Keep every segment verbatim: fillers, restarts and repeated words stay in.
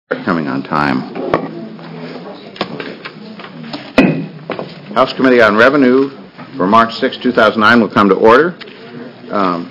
Coming on time. House Committee on Revenue for March sixth, two thousand nine will come to order. Um,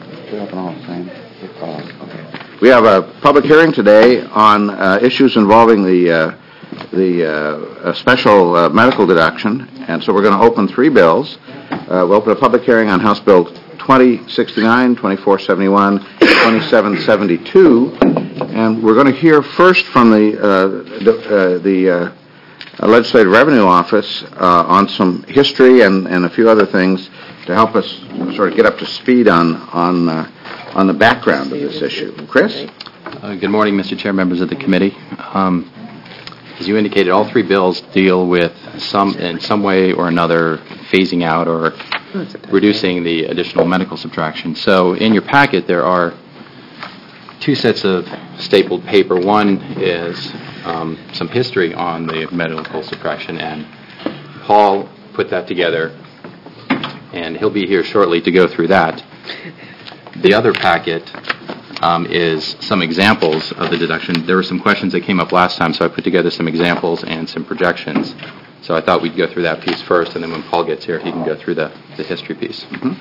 we have a public hearing today on uh, issues involving the uh, the uh, special uh, medical deduction, and so we're going to open three bills. Uh, we'll open a public hearing on House Bill twenty sixty-nine, twenty-four seventy-one, twenty-seven seventy-two. And we're going to hear first from the uh, the, uh, the uh, Legislative Revenue Office uh, on some history and, and a few other things to help us sort of get up to speed on on uh, on the background of this issue. Chris? Uh, good morning, Mister Chair, members of the committee. Um, as you indicated, all three bills deal with some, in some way or another, phasing out or reducing the additional medical subtraction. So in your packet, there are two sets of stapled paper. One is um, some history on the medical subtraction, and Paul put that together, and he'll be here shortly to go through that. The other packet um, is some examples of the deduction. There were some questions that came up last time, so I put together some examples and some projections. So I thought we'd go through that piece first, and then when Paul gets here, he can go through the, the history piece. Mm-hmm.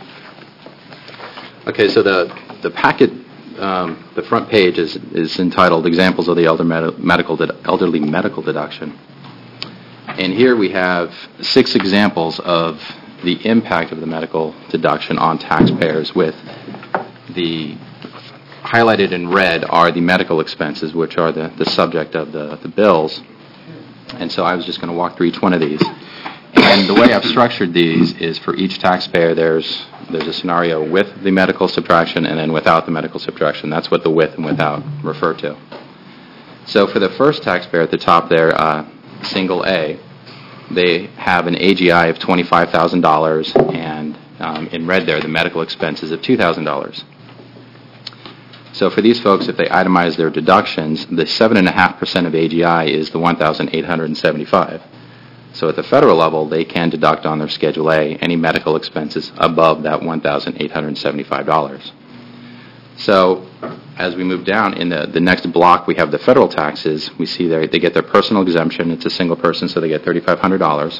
Okay, so the, the packet Um, the front page is, is entitled Examples of the Elder Med- Medical De- Elderly Medical Deduction. And here we have six examples of the impact of the medical deduction on taxpayers, with the highlighted in red are the medical expenses, which are the, the subject of the, the bills. And so I was just going to walk through each one of these. And the way I've structured these is for each taxpayer there's there's a scenario with the medical subtraction and then without the medical subtraction. That's what the with and without refer to. So for the first taxpayer at the top there, uh, single A, they have an A G I of twenty-five thousand dollars, and um, in red there, the medical expenses of two thousand dollars. So for these folks, if they itemize their deductions, the seven point five percent of A G I is the one thousand eight hundred seventy-five dollars. So at the federal level, they can deduct on their Schedule A any medical expenses above that one thousand eight hundred seventy-five dollars. So as we move down in the, the next block, we have the federal taxes. We see there they get their personal exemption. It's a single person, so they get three thousand five hundred dollars.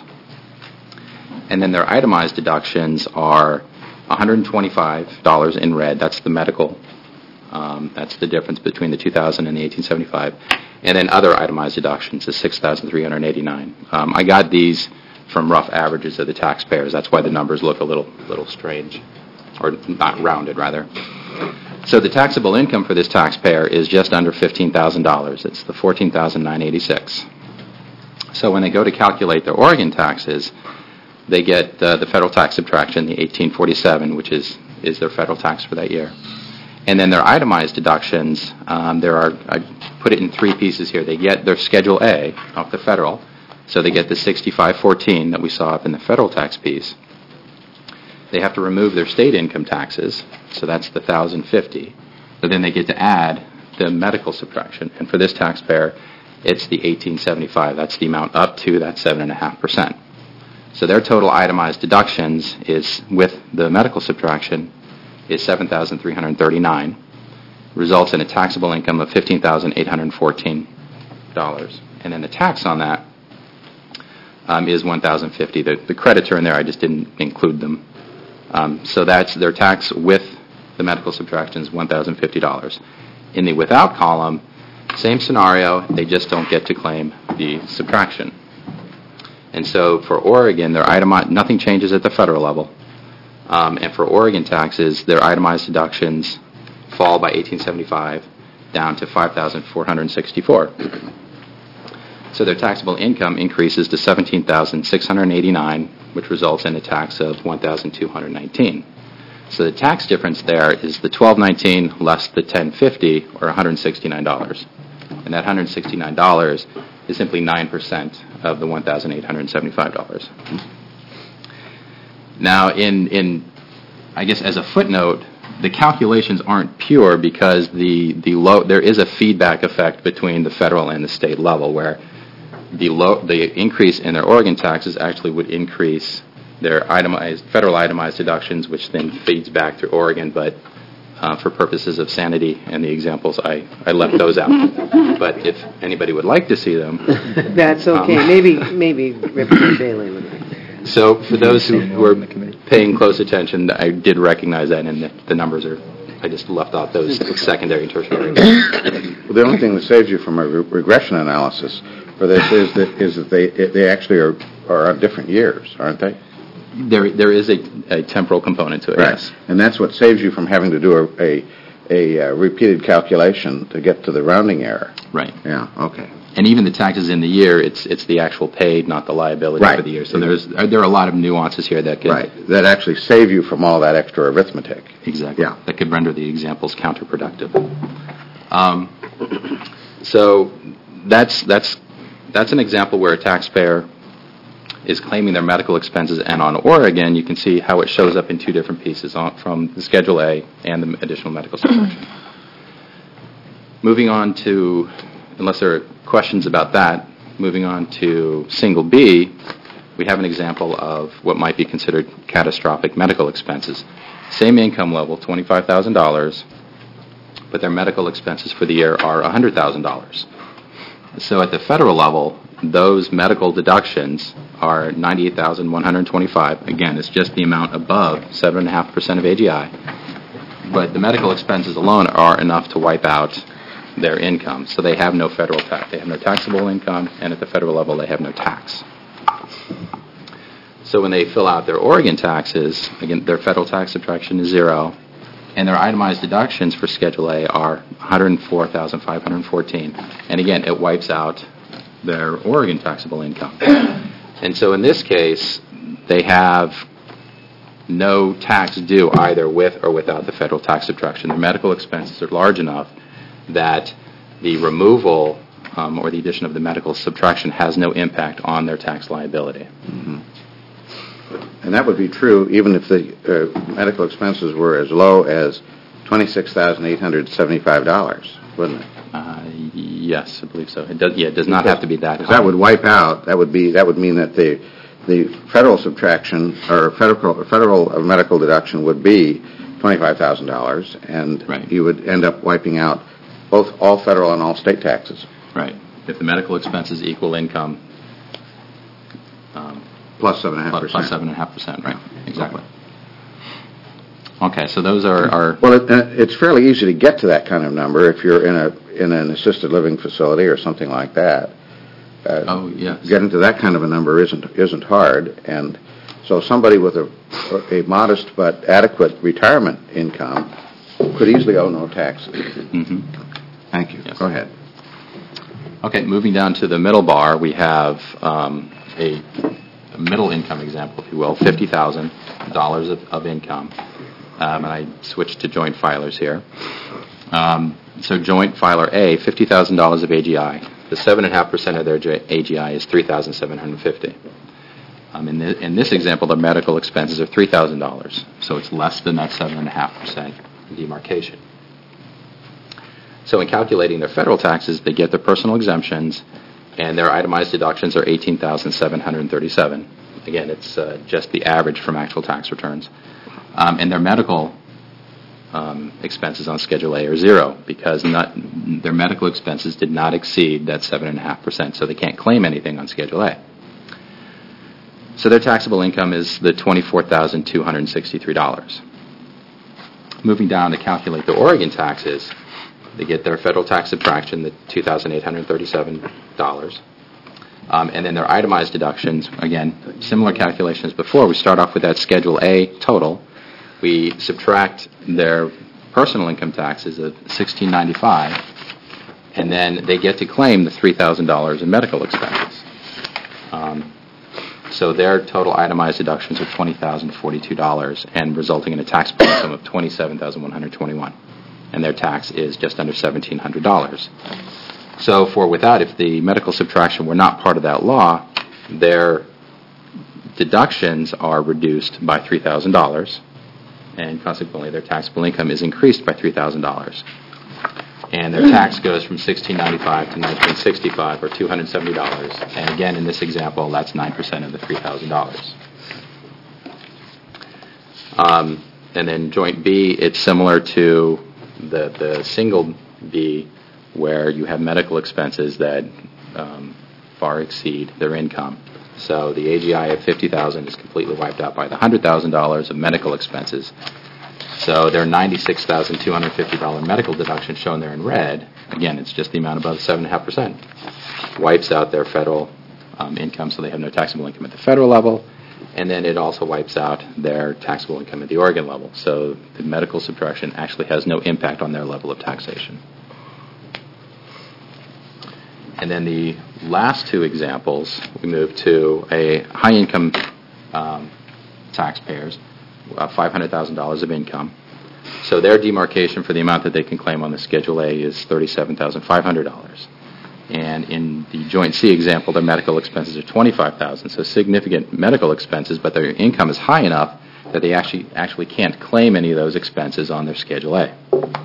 And then their itemized deductions are one hundred twenty-five dollars in red. That's the medical. Um, that's the difference between the two thousand and the eighteen seventy-five. And then other itemized deductions is six thousand three hundred eighty-nine dollars. Um, I got these from rough averages of the taxpayers. That's why the numbers look a little little strange, or not rounded, rather. So the taxable income for this taxpayer is just under fifteen thousand dollars. It's the fourteen thousand nine hundred eighty-six dollars. So when they go to calculate their Oregon taxes, they get uh, the federal tax subtraction, the eighteen forty-seven, which is, is their federal tax for that year. And then their itemized deductions, um, there are, I put it in three pieces here. They get their Schedule A off the federal, so they get the sixty-five fourteen that we saw up in the federal tax piece. They have to remove their state income taxes, so that's the one thousand fifty. So then they get to add the medical subtraction, and for this taxpayer, it's the eighteen seventy-five. That's the amount up to that seven point five percent. So their total itemized deductions is, with the medical subtraction, is seven thousand three hundred thirty-nine dollars, results in a taxable income of fifteen thousand eight hundred fourteen dollars. And then the tax on that um, is one thousand fifty dollars. The, the credits are in there, I just didn't include them. Um, so that's their tax with the medical subtractions, one thousand fifty dollars. In the without column, same scenario, they just don't get to claim the subtraction. And so for Oregon, their itemized, nothing changes at the federal level. Um, and for Oregon taxes, their itemized deductions fall by eighteen seventy-five down to five thousand four hundred sixty-four. So their taxable income increases to seventeen thousand six hundred eighty-nine, which results in a tax of one thousand two hundred nineteen. So the tax difference there is the twelve nineteen less the ten fifty, or one hundred sixty-nine dollars. And that one hundred sixty-nine dollars is simply nine percent of the one thousand eight hundred seventy-five dollars. Now, in, in I guess as a footnote, the calculations aren't pure because the, the low, there is a feedback effect between the federal and the state level, where the low, the increase in their Oregon taxes actually would increase their itemized, federal itemized deductions, which then feeds back through Oregon, but uh, for purposes of sanity and the examples, I, I left those out. But if anybody would like to see them. That's okay. Um, Maybe, maybe Representative Bailey would like to. So for those who, who are paying close attention, I did recognize that, and the, the numbers are, I just left out those secondary and tertiary. Well, the only thing that saves you from a re- regression analysis for this is that is that they they actually are are on different years, aren't they? There, there is a, a temporal component to it, Right. yes. And that's what saves you from having to do a a, a uh, repeated calculation to get to the rounding error. Right. Yeah. Okay. And even the taxes in the year, it's it's the actual paid, not the liability Right. for the year. So there's there are a lot of nuances here that could Right. That actually save you from all that extra arithmetic. exactly Yeah. that could render the examples counterproductive. Um, so that's that's that's an example where a taxpayer is claiming their medical expenses, and on Oregon, you can see how it shows up in two different pieces on, from the Schedule A and the additional medical subtraction. Moving on to, unless there are questions about that, moving on to Single B, we have an example of what might be considered catastrophic medical expenses. Same income level, twenty-five thousand dollars, but their medical expenses for the year are one hundred thousand dollars. So at the federal level, those medical deductions are ninety-eight thousand one hundred twenty-five dollars. Again, it's just the amount above seven point five percent of A G I. But the medical expenses alone are enough to wipe out their income. So they have no federal tax. They have no taxable income, and at the federal level, they have no tax. So when they fill out their Oregon taxes, again, their federal tax subtraction is zero, and their itemized deductions for Schedule A are one hundred four thousand five hundred fourteen dollars. And again, it wipes out their Oregon taxable income. And so in this case, they have no tax due either with or without the federal tax subtraction. Their medical expenses are large enough that the removal um, or the addition of the medical subtraction has no impact on their tax liability. Mm-hmm. And that would be true even if the uh, medical expenses were as low as twenty-six thousand eight hundred seventy-five dollars, wouldn't it? Uh, yes, I believe so. It does. Yeah, it does not have to be that high. That would wipe out. That would be. That would mean that the the federal subtraction or federal federal medical deduction would be twenty-five thousand dollars, and right. you would end up wiping out both all federal and all state taxes. Right. If the medical expenses equal income. Um, Plus seven and a half plus, percent. plus seven and a half percent. Right. Exactly. Okay. So those are are. Well, it, uh, it's fairly easy to get to that kind of number if you're in a in an assisted living facility or something like that. Uh, oh yes. Getting to that kind of a number isn't isn't hard, and so somebody with a a modest but adequate retirement income could easily owe no taxes. Mm-hmm. Thank you. Yes. Go ahead. Okay. Moving down to the middle bar, we have um, a, a middle income example, if you will, fifty thousand dollars of, of income. Um, and I switched to joint filers here. Um, so joint filer A, fifty thousand dollars of A G I. The seven point five percent of their A G I is three thousand seven hundred fifty dollars. Um, in, the, in this example, the medical expenses are three thousand dollars. So it's less than that seven point five percent demarcation. So in calculating their federal taxes, they get their personal exemptions, and their itemized deductions are eighteen thousand seven hundred thirty-seven dollars. Again, it's uh, just the average from actual tax returns. Um, and their medical um, expenses on Schedule A are zero because not, their medical expenses did not exceed that seven point five percent, so they can't claim anything on Schedule A. So their taxable income is the twenty-four thousand two hundred sixty-three dollars. Moving down to calculate the Oregon taxes, they get their federal tax subtraction, the two thousand eight hundred thirty-seven dollars. Um, and then their itemized deductions, again, similar calculations before. We start off with that Schedule A total. We subtract their personal income taxes of sixteen ninety-five, and then they get to claim the three thousand dollars in medical expenses. Um, so their total itemized deductions are twenty thousand forty-two dollars, and resulting in a taxable income of twenty-seven thousand one hundred twenty-one dollars. And their tax is just under seventeen hundred dollars. So for without, if the medical subtraction were not part of that law, their deductions are reduced by three thousand dollars, and consequently their taxable income is increased by three thousand dollars. And their tax goes from sixteen ninety-five to nineteen sixty-five, or two hundred seventy dollars. And again, in this example, that's nine percent of the three thousand dollars. Um, and then joint B, it's similar to the, the single B, where you have medical expenses that um, far exceed their income. So the A G I of fifty thousand dollars is completely wiped out by the one hundred thousand dollars of medical expenses. So their ninety-six thousand two hundred fifty dollars medical deduction shown there in red, again, it's just the amount above seven point five percent, wipes out their federal um, income, so they have no taxable income at the federal level, and then it also wipes out their taxable income at the Oregon level. So the medical subtraction actually has no impact on their level of taxation. And then the last two examples, we move to a high-income um, taxpayers, uh, five hundred thousand dollars of income. So their demarcation for the amount that they can claim on the Schedule A is thirty-seven thousand five hundred dollars. And in the Joint C example, their medical expenses are twenty-five thousand dollars, so significant medical expenses, but their income is high enough that they actually actually can't claim any of those expenses on their Schedule A.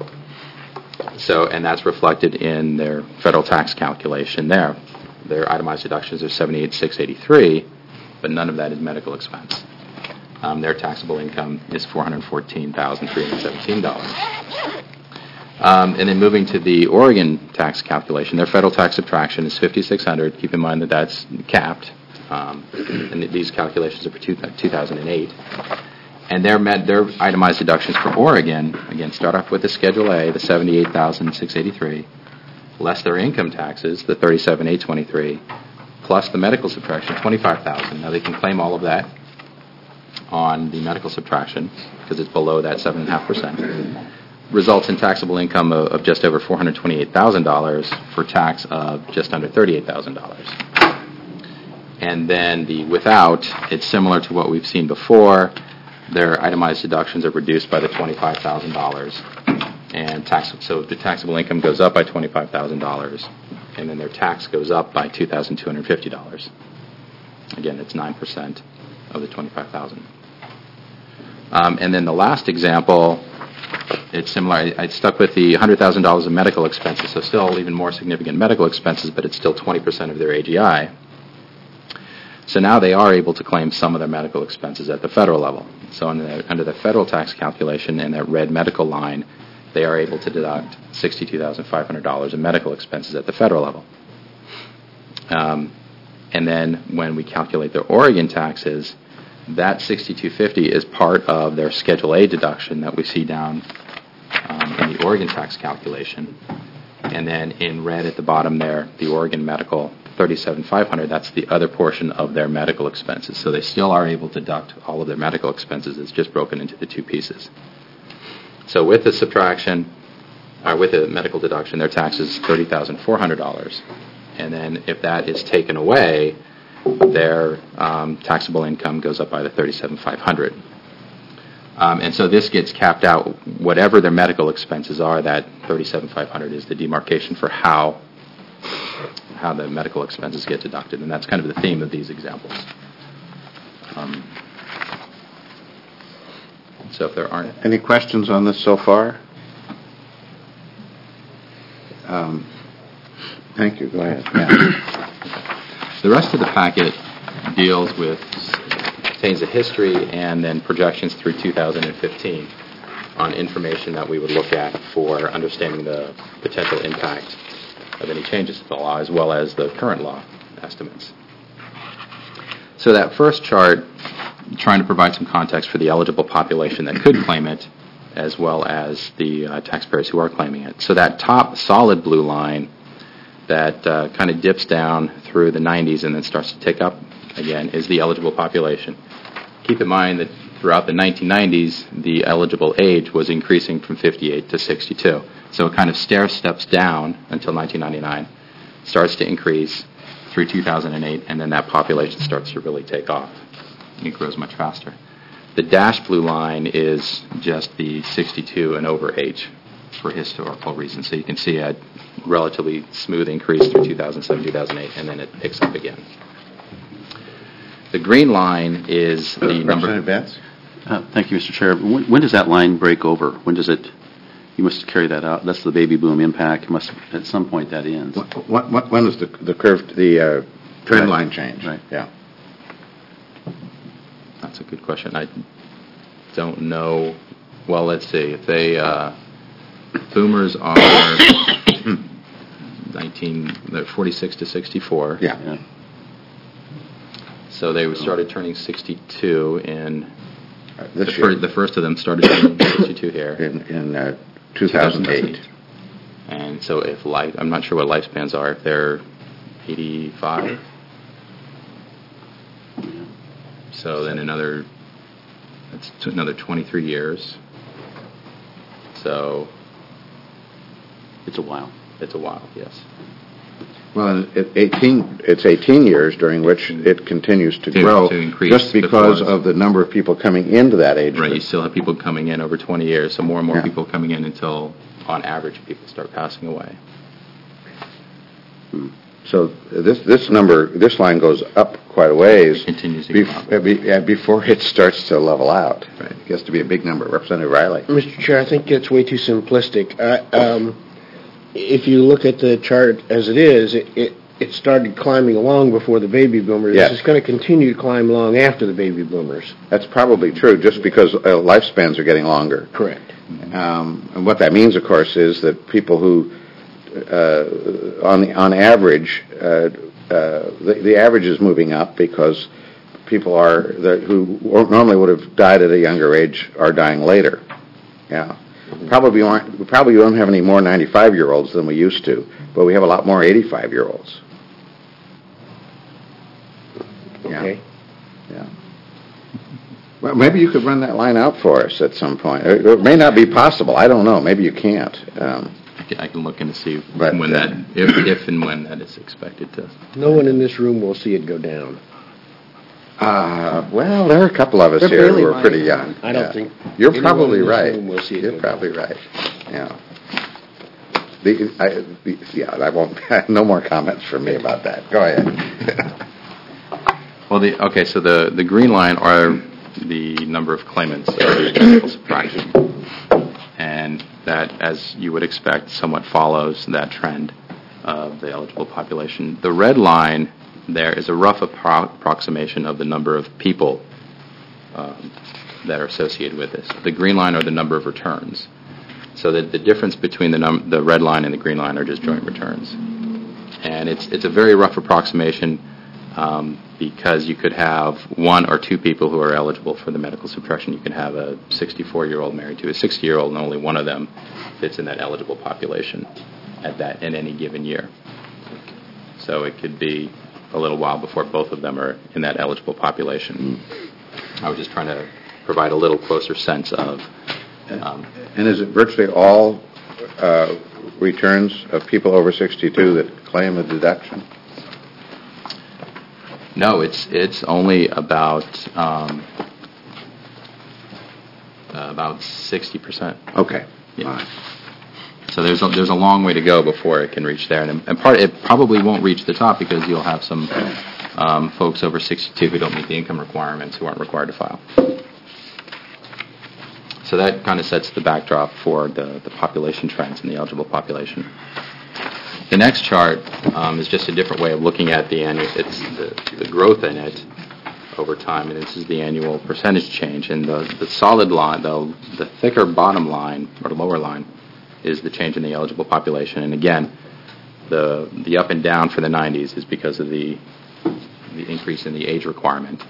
So, and that's reflected in their federal tax calculation there. Their itemized deductions are seventy-eight thousand six hundred eighty-three dollars, but none of that is medical expense. Um, their taxable income is four hundred fourteen thousand three hundred seventeen dollars. Um, and then moving to the Oregon tax calculation, their federal tax subtraction is five thousand six hundred dollars. Keep in mind that that's capped, um, and these calculations are for two, two thousand eight. And their med, their itemized deductions for Oregon, again, start off with the Schedule A, the seventy-eight thousand six hundred eighty-three dollars, less their income taxes, the thirty-seven thousand eight hundred twenty-three dollars, plus the medical subtraction, twenty-five thousand dollars. Now they can claim all of that on the medical subtraction because it's below that seven point five percent. Results in taxable income of, of just over four hundred twenty-eight thousand dollars for tax of just under thirty-eight thousand dollars. And then the without, it's similar to what we've seen before. Their itemized deductions are reduced by the twenty-five thousand dollars, and tax, so the taxable income goes up by twenty-five thousand dollars, and then their tax goes up by two thousand two hundred fifty dollars. Again, it's nine percent of the twenty-five thousand dollars. Um, and then the last example, it's similar. I, I stuck with the one hundred thousand dollars of medical expenses, so still even more significant medical expenses, but it's still twenty percent of their A G I. So now they are able to claim some of their medical expenses at the federal level. So under the, under the federal tax calculation in that red medical line, they are able to deduct sixty-two thousand five hundred dollars in medical expenses at the federal level. Um, and then when we calculate their Oregon taxes, that sixty-two fifty is part of their Schedule A deduction that we see down um, in the Oregon tax calculation. And then in red at the bottom there, the Oregon medical, thirty-seven thousand five hundred dollars, that's the other portion of their medical expenses. So they still are able to deduct all of their medical expenses. It's just broken into the two pieces. So with the subtraction, or with the medical deduction, their tax is thirty thousand four hundred dollars. And then if that is taken away, their um, taxable income goes up by the thirty-seven thousand five hundred dollars. Um, and so this gets capped out. Whatever their medical expenses are, that thirty-seven thousand five hundred dollars is the demarcation for how how the medical expenses get deducted. And that's kind of the theme of these examples. Um, so if there aren't... Any questions on this so far? Um, thank you. Go ahead. Yeah. The rest of the packet deals with, contains a history and then projections through two thousand fifteen on information that we would look at for understanding the potential impact of any changes to the law, as well as the current law estimates. So that first chart, trying to provide some context for the eligible population that could claim it, as well as the uh, taxpayers who are claiming it. So that top solid blue line that uh, kind of dips down through the nineties and then starts to tick up again is the eligible population. Keep in mind that throughout the nineteen nineties, the eligible age was increasing from fifty-eight to sixty-two. So it kind of stair steps down until nineteen ninety-nine, starts to increase through two thousand eight, and then that population starts to really take off. It grows much faster. The dashed blue line is just the sixty-two and over age for historical reasons. So you can see a relatively smooth increase through two thousand seven, two thousand eight, and then it picks up again. The green line is the uh, number... Representative Vance? Uh, thank you, Mister Chair. When, when does that line break over? When does it... You must carry that out. That's the baby boom impact. Must at some point that ends. When, when, when does the, the curve, the uh, trend Right. line change? Right. Yeah. That's a good question. I don't know Well, let's see. If they, uh, boomers are nineteen, they're forty-six to sixty-four. Yeah. Yeah. So they started turning sixty-two in, the, This fir- year, the first of them started turning sixty-two here. in, in uh, two thousand eight. And so if life, I'm not sure what lifespans are, if they're eighty-five. So then another, that's t- another twenty-three years. So It's a while. it's a while, yes. Well, it- eighteen, it's eighteen years during which it continues to To- grow. to increase Just because before- of the number of people coming into that age Right, you group. still have people coming in over twenty years, so more and more Yeah. people coming in until, on average, people start passing away. So this, this number, this line goes up quite a ways. It continues to go bef- up. uh, be- uh, before it starts to level out. Right. It gets to be a big number. Representative Riley. Mister Chair, I think it's way too simplistic. Uh, um, If you look at the chart as it is, it- it it started climbing along before the baby boomers. Yes. It's going to continue to climb along after the baby boomers. That's probably true, just because uh, lifespans are getting longer. Correct. Um, and what that means, of course, is that people who, uh, on the, on average, uh, uh, the, the average is moving up because people are the, who normally would have died at a younger age are dying later. Yeah, probably aren't. We probably don't have any more ninety-five-year-olds than we used to, but we have a lot more eighty-five-year-olds. Yeah. Okay. Yeah. Well, maybe you could run that line out for us at some point. It, it may not be possible. I don't know. Maybe you can't. Um, I can, I can look in to see But, when uh, that, if, if and when that is expected to. No one in this room will see it go down. uh, well, there are a couple of us They're here barely who are mine. pretty young. I don't Yeah. think You're anyone probably in this right. room will see it You're go probably right. Yeah. The, I, the, yeah, I won't. No more comments from me about that. Go ahead. Well, the, okay, so the, the green line are the number of claimants, or the medical subtraction. And that, as you would expect, somewhat follows that trend of the eligible population. The red line there is a rough appro- approximation of the number of people um, that are associated with this. The green line are the number of returns. So the, the difference between the, num- the red line and the green line are just joint returns. And it's, it's a very rough approximation um, because you could have one or two people who are eligible for the medical subtraction. You can have a sixty-four-year-old married to a sixty-year-old, and only one of them fits in that eligible population at that in any given year. So it could be a little while before both of them are in that eligible population. I was just trying to provide a little closer sense of... Um, And is it virtually all uh, returns of people over sixty-two that claim a deduction? No, it's it's only about um, uh, about sixty percent. Okay. Yeah. All right. So there's a, there's a long way to go before it can reach there, and, and part it probably won't reach the top because you'll have some um, folks over sixty-two who don't meet the income requirements who aren't required to file. So that kind of sets the backdrop for the, the population trends in the eligible population. The next chart um, is just a different way of looking at the annual. It's the, the growth in it over time, and this is the annual percentage change. And the, the solid line, the the thicker bottom line or the lower line, is the change in the eligible population. And again, the the up and down for the nineties is because of the the increase in the age requirement.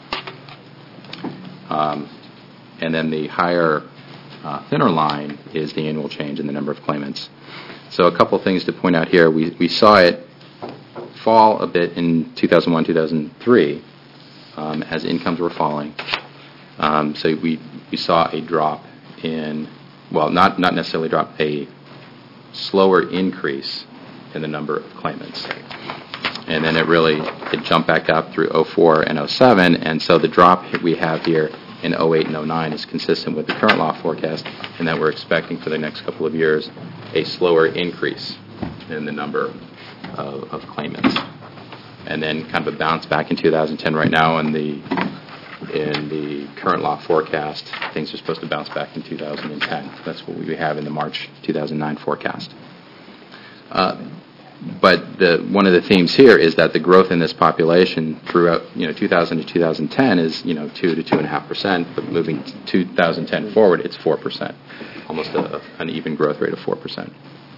Um, and then the higher, uh, thinner line is the annual change in the number of claimants. So a couple things to point out here. We we saw it fall a bit in two thousand one, two thousand three, um, as incomes were falling. Um, so we we saw a drop in, well, not not necessarily drop, a slower increase in the number of claimants. And then it really, it jumped back up through oh four and oh seven, and so the drop we have here in oh eight and oh nine is consistent with the current law forecast, and that we're expecting for the next couple of years a slower increase in the number of, of claimants. And then kind of a bounce back in two thousand ten right now, and the in the current law forecast, things are supposed to bounce back in two thousand ten. That's what we have in the March two thousand nine forecast. Uh, But the, one of the themes here is that the growth in this population throughout, you know, two thousand to two thousand ten is, you know, two to two and a half percent. But moving two thousand ten forward, it's four percent, almost a, an even growth rate of four percent.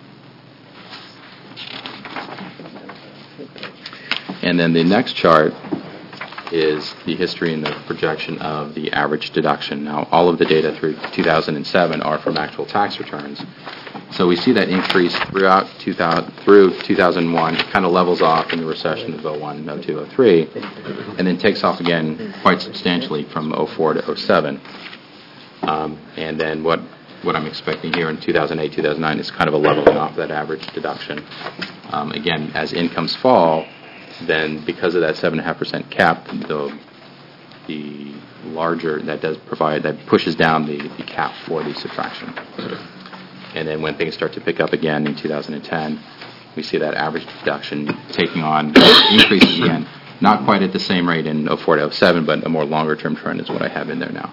And then the next chart is the history and the projection of the average deduction. Now, all of the data through two thousand seven are from actual tax returns. So we see that increase throughout two thousand, through two thousand one. It kind of levels off in the recession of oh one, oh two, oh three, and then takes off again quite substantially from oh four to oh seven. Um, and then what what I'm expecting here in two thousand eight, two thousand nine is kind of a leveling off that average deduction. Um, again, as incomes fall, then because of that seven point five percent cap, the the larger that does provide, that pushes down the, the cap for the subtraction. And then when things start to pick up again in two thousand ten, we see that average deduction taking on increases again, not quite at the same rate in oh four to oh seven, but a more longer-term trend is what I have in there now.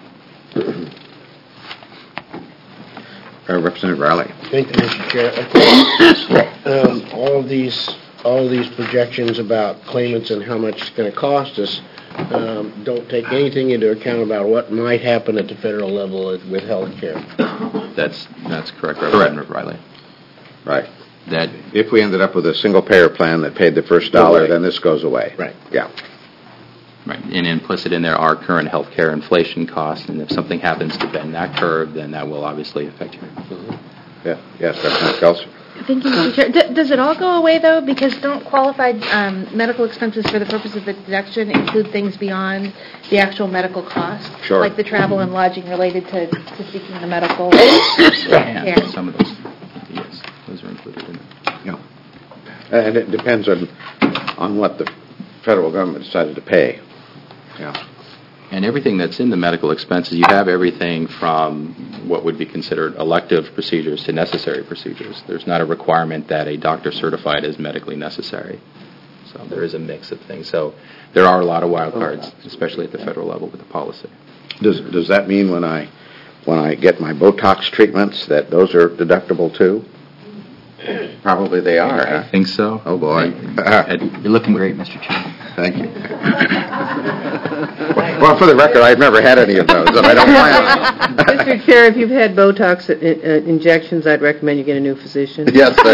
Uh, Representative Riley. Thank you, Mister Chair. I think, um, all of these, all of these projections about claimants and how much it's going to cost us um, don't take anything into account about what might happen at the federal level with health care. That's that's correct, Representative Riley. Right. That If we ended up with a single-payer plan that paid the first dollar, then this goes away. Right. Yeah. Right, and implicit in there are current health care inflation costs, and if something happens to bend that curve, then that will obviously affect you. Yeah. Yes, Representative Kelso. Thank you, Mister Chair. D- does it all go away, though? Because don't qualified um, medical expenses for the purpose of the deduction include things beyond the actual medical cost? Sure. Like the travel and lodging related to, to seeking the medical And care? some of those, yes, those are included in it. Yeah. And it depends on, on what the federal government decided to pay. Yeah. And everything that's in the medical expenses, you have everything from what would be considered elective procedures to necessary procedures. There's not a requirement that a doctor certified as medically necessary. So there is a mix of things. So there are a lot of wild cards, especially at the federal level with the policy. Does does that mean when I when I get my Botox treatments that those are deductible too? Probably they are. I Huh? think so. Oh boy. You're looking great, Mister Chair. Thank you. Well, for the record, I've never had any of those, and I don't plan on. Mister Chair, if you've had Botox uh, uh, injections, I'd recommend you get a new physician. Yes, sir.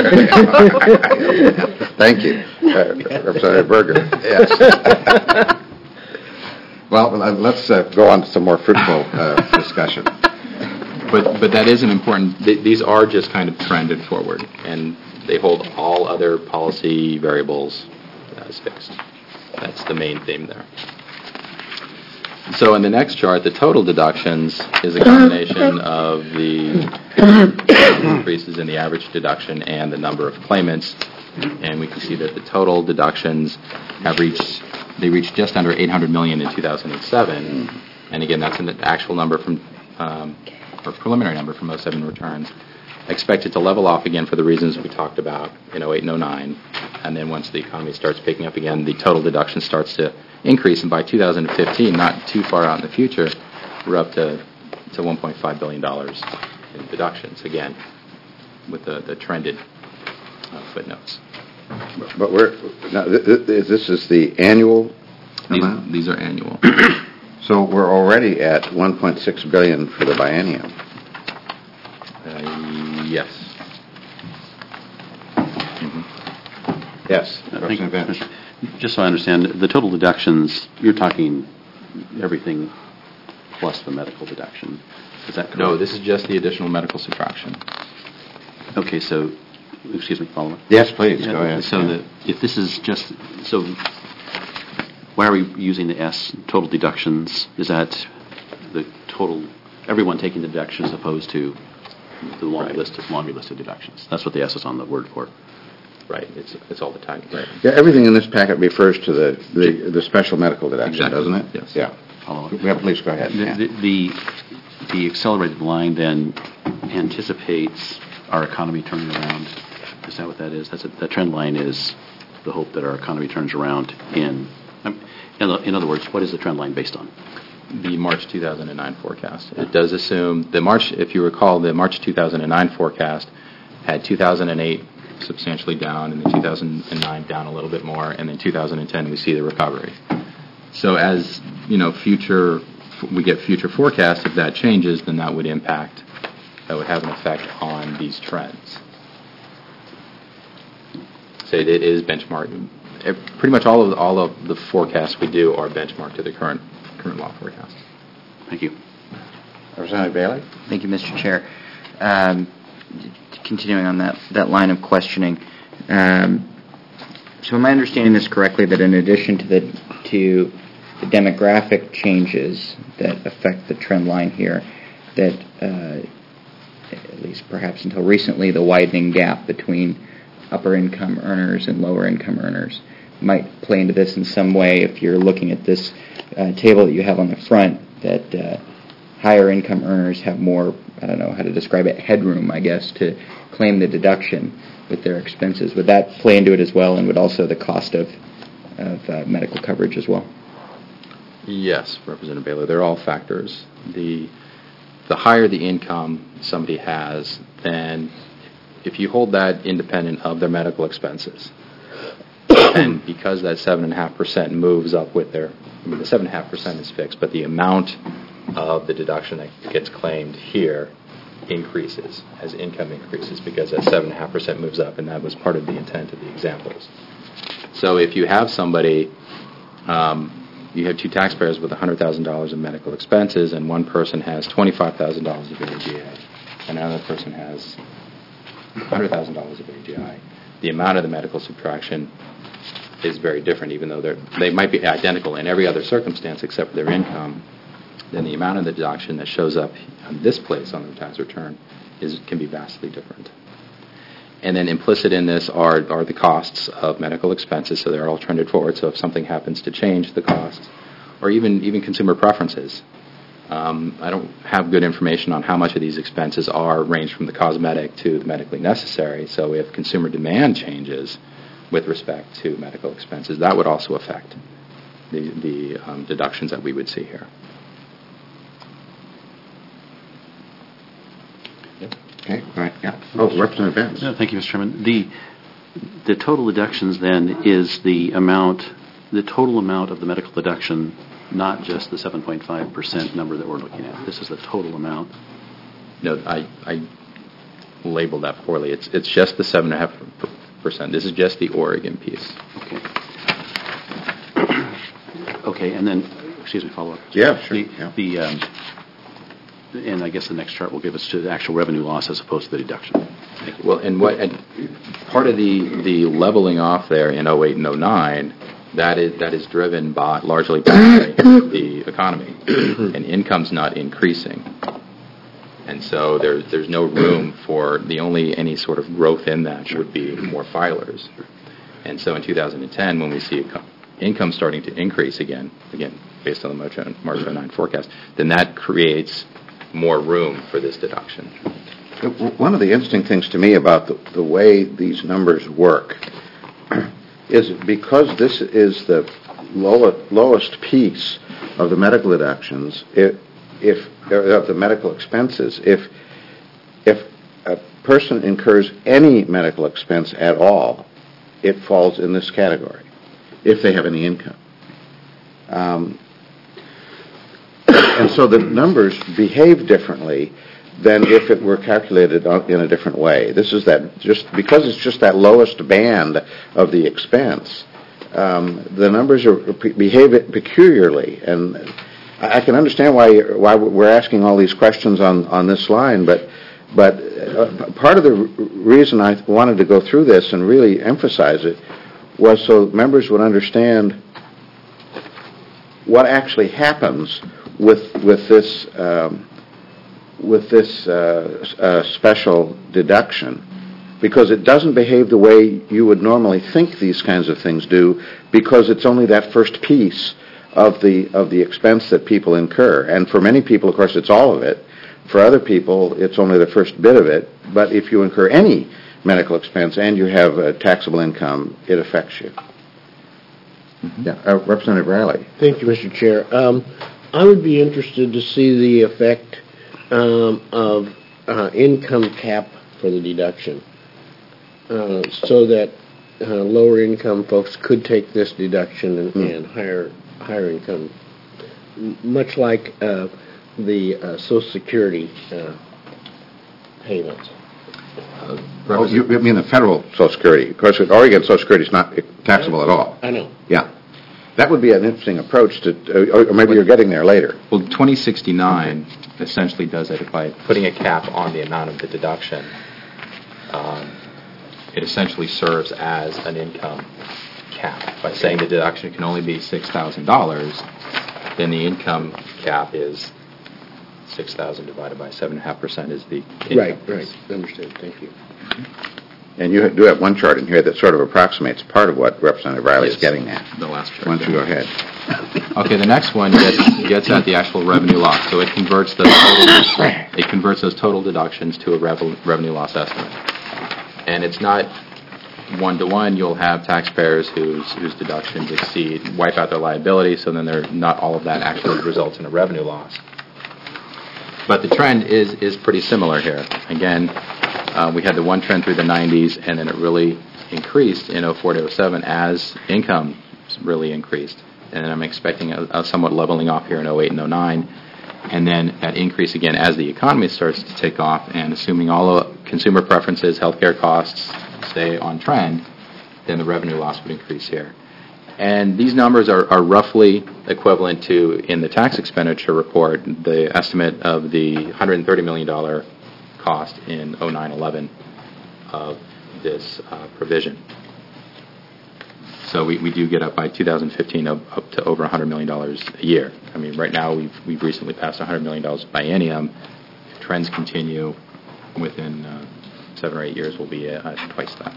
Thank you, uh, Representative Berger. Yes. Well, uh, let's uh, go on to some more fruitful uh, discussion. But but that is an important, th- these are just kind of trended forward, and they hold all other policy variables as fixed. That's the main theme there. So in the next chart, the total deductions is a combination of the increases in the average deduction and the number of claimants, and we can see that the total deductions have reached, they reached just under eight hundred million dollars in two thousand seven, and again, that's an actual number from, um, or preliminary number from oh seven returns. Expected to level off again for the reasons we talked about in oh eight and oh nine, and then once the economy starts picking up again, the total deduction starts to increase, and by two thousand fifteen, not too far out in the future, we're up to, to one point five billion dollars in deductions, again, with the, the trended uh, footnotes. But we're now, th- th- this is the annual These, amount? these are annual. So we're already at one point six billion dollars for the biennium. Uh, yes. Yes. I think- Representative Bench. Just so I understand, the total deductions, you're talking everything plus the medical deduction. Is that correct? No, this is just the additional medical subtraction. Okay, so, excuse me, follow up. Yes, please, go Yeah, ahead. So the, if this is just, so why are we using the S, total deductions? Is that the total, everyone taking the deduction as opposed to the long Right. list of, longer list of deductions? That's what the S is on the word for. Right, it's it's all the time. Right. Yeah, everything in this packet refers to the, the, the special medical deduction, Exactly. doesn't it? Yes. Yeah. Follow up. Yeah, please, go ahead. The, Yeah. the, the the accelerated line then anticipates our economy turning around. Is that what that is? That's a, that trend line is the hope that our economy turns around in, um, in, in other words, what is the trend line based on? The March two thousand nine forecast. It does assume, the March, if you recall, the March two thousand nine forecast had two thousand eight substantially down, and then two thousand nine down a little bit more, and then two thousand ten we see the recovery. So as, you know, future, we get future forecasts, if that changes, then that would impact, that would have an effect on these trends. So it is benchmarked. Pretty much all of the, all of the forecasts we do are benchmarked to the current current law forecast. Thank you. Representative Bailey? Thank you, Mister Chair. Um, continuing on that, that line of questioning, um, so am I understanding this correctly, that in addition to the to the demographic changes that affect the trend line here, that uh, at least perhaps until recently, the widening gap between upper income earners and lower income earners might play into this in some way? If you're looking at this uh, table that you have on the front, that uh, higher income earners have more, I don't know how to describe it, headroom, I guess, to claim the deduction with their expenses. Would that play into it as well, and would also the cost of, of uh, medical coverage as well? Yes, Representative Bailey, they're all factors. The the higher the income somebody has, then if you hold that independent of their medical expenses, and because that seven point five percent moves up with their, I mean, the seven point five percent is fixed, but the amount of the deduction that gets claimed here increases as income increases, because that seven point five percent moves up, and that was part of the intent of the examples. So if you have somebody, um, you have two taxpayers with one hundred thousand dollars in medical expenses, and one person has twenty-five thousand dollars of A G I, and another person has one hundred thousand dollars of A G I. The amount of the medical subtraction is very different, even though they're, they might be identical in every other circumstance except for their income. Then the amount of the deduction that shows up on this place on the tax return is can be vastly different. And then implicit in this are, are the costs of medical expenses, so they're all trended forward. So if something happens to change the costs, or even even consumer preferences. Um, I don't have good information on how much of these expenses are range from the cosmetic to the medically necessary. So if consumer demand changes with respect to medical expenses, that would also affect the, the um, deductions that we would see here. Okay, all right, yeah. Oh, Representative Benz. No, thank you, Mister Chairman. The the total deductions then is the amount, the total amount of the medical deduction, not just the seven point five percent number that we're looking at. This is the total amount. No, I, I labeled that poorly. It's it's just the seven point five percent. This is just the Oregon piece. Okay. Okay, and then, excuse me, follow up. Yeah, sure. The, yeah. the um, and I guess the next chart will give us to the actual revenue loss as opposed to the deduction. Well, and what and part of the the leveling off there in oh eight and oh nine, that is that is driven by largely by the economy, and income's not increasing, and so there's there's no room for the only any sort of growth in that would be more filers, and so in two thousand ten when we see income starting to increase again, again based on the March oh nine forecast, then that creates more room for this deduction. One of the interesting things to me about the, the way these numbers work is because this is the low, lowest piece of the medical deductions, if, if of the medical expenses, if if a person incurs any medical expense at all, it falls in this category, if they have any income. Um, And so the numbers behave differently than if it were calculated in a different way. This is that, just because it's just that lowest band of the expense, um, the numbers are behave peculiarly. And I can understand why why we're asking all these questions on, on this line, but but uh, part of the reason I wanted to go through this and really emphasize it was so members would understand what actually happens with with this um, with this uh, uh, special deduction, because it doesn't behave the way you would normally think these kinds of things do, because it's only that first piece of the of the expense that people incur. And for many people, of course, it's all of it. For other people, it's only the first bit of it. But if you incur any medical expense and you have a taxable income, it affects you. Mm-hmm. Yeah, uh, Representative Riley. Thank you, Mister Chair. Um, I would be interested to see the effect um, of uh, income cap for the deduction. uh, so that uh, lower income folks could take this deduction and, Mm. and higher higher income, M- much like uh, the uh, Social Security uh, payments. Oh, you you mean the federal Social Security? Of course, Oregon Social Security is not taxable at all. I know. Yeah. That would be an interesting approach to, uh, or maybe you're getting there later. Well, twenty sixty-nine essentially does it by putting a cap on the amount of the deduction. Um, it essentially serves as an income cap. By saying the deduction can only be six thousand dollars, then the income cap is six thousand dollars divided by seven point five percent is the income. Right, right. Understood. Thank you. And you do have one chart in here that sort of approximates part of what Representative Riley is Yes, getting at. The last chart. Why don't you go ahead? Okay, the next one gets, gets at the actual revenue loss. So it converts those total, it converts those total deductions to a revel, revenue loss estimate. And it's not one to one. You'll have taxpayers whose whose deductions exceed, wipe out their liability. So then they're not all of that actually results in a revenue loss. But the trend is is pretty similar here. Again, uh, we had the one trend through the nineties, and then it really increased in oh four to oh seven as income really increased. And I'm expecting a, a somewhat leveling off here in oh eight and oh nine, and then that increase again as the economy starts to take off, and assuming all of consumer preferences, healthcare costs stay on trend, then the revenue loss would increase here. And these numbers are, are roughly equivalent to, in the tax expenditure report, the estimate of the one hundred thirty million dollars cost in oh nine eleven of this uh, provision. So we, we do get up by two thousand fifteen up, up to over one hundred million dollars a year. I mean, right now we've we've recently passed one hundred million dollars biennium. If trends continue, within uh, seven or eight years, we'll be at uh, twice that.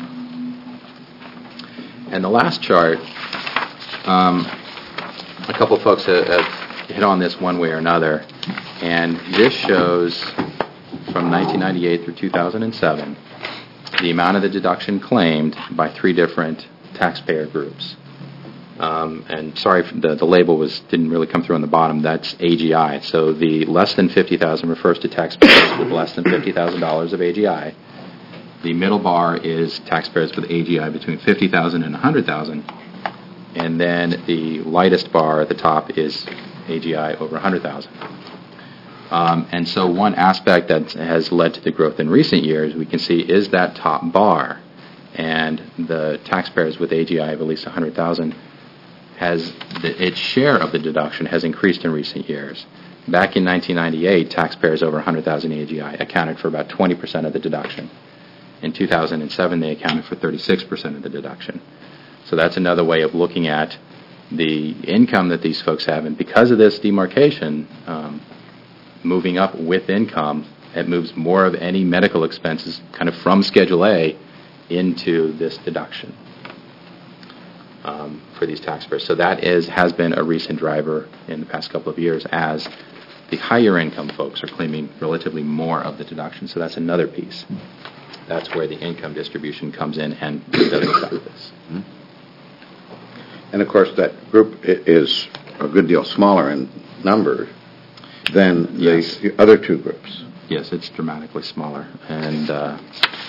And the last chart, um, a couple folks have, have hit on this one way or another, and this shows from nineteen ninety-eight through two thousand seven the amount of the deduction claimed by three different taxpayer groups. Um, and sorry, if the, the label was didn't really come through on the bottom. That's A G I. So the less than fifty thousand dollars refers to taxpayers with less than fifty thousand dollars of A G I. The middle bar is taxpayers with A G I between fifty thousand dollars and one hundred thousand dollars. And then the lightest bar at the top is A G I over one hundred thousand dollars. Um, and so one aspect that has led to the growth in recent years, we can see, is that top bar. And the taxpayers with A G I of at least one hundred thousand dollars has the, its share of the deduction has increased in recent years. Back in nineteen ninety-eight, taxpayers over one hundred thousand dollars A G I accounted for about twenty percent of the deduction. In two thousand seven, they accounted for thirty-six percent of the deduction. So that's another way of looking at the income that these folks have. And because of this demarcation, um, moving up with income, it moves more of any medical expenses kind of from Schedule A into this deduction um, for these taxpayers. So that is has been a recent driver in the past couple of years as the higher income folks are claiming relatively more of the deduction. So that's another piece. That's where the income distribution comes in and does affect this. Mm-hmm. And of course, that group i- is a good deal smaller in number than Yes. the other two groups. Yes, it's dramatically smaller. And uh,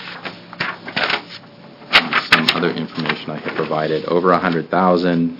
some other information I had provided, over one hundred thousand,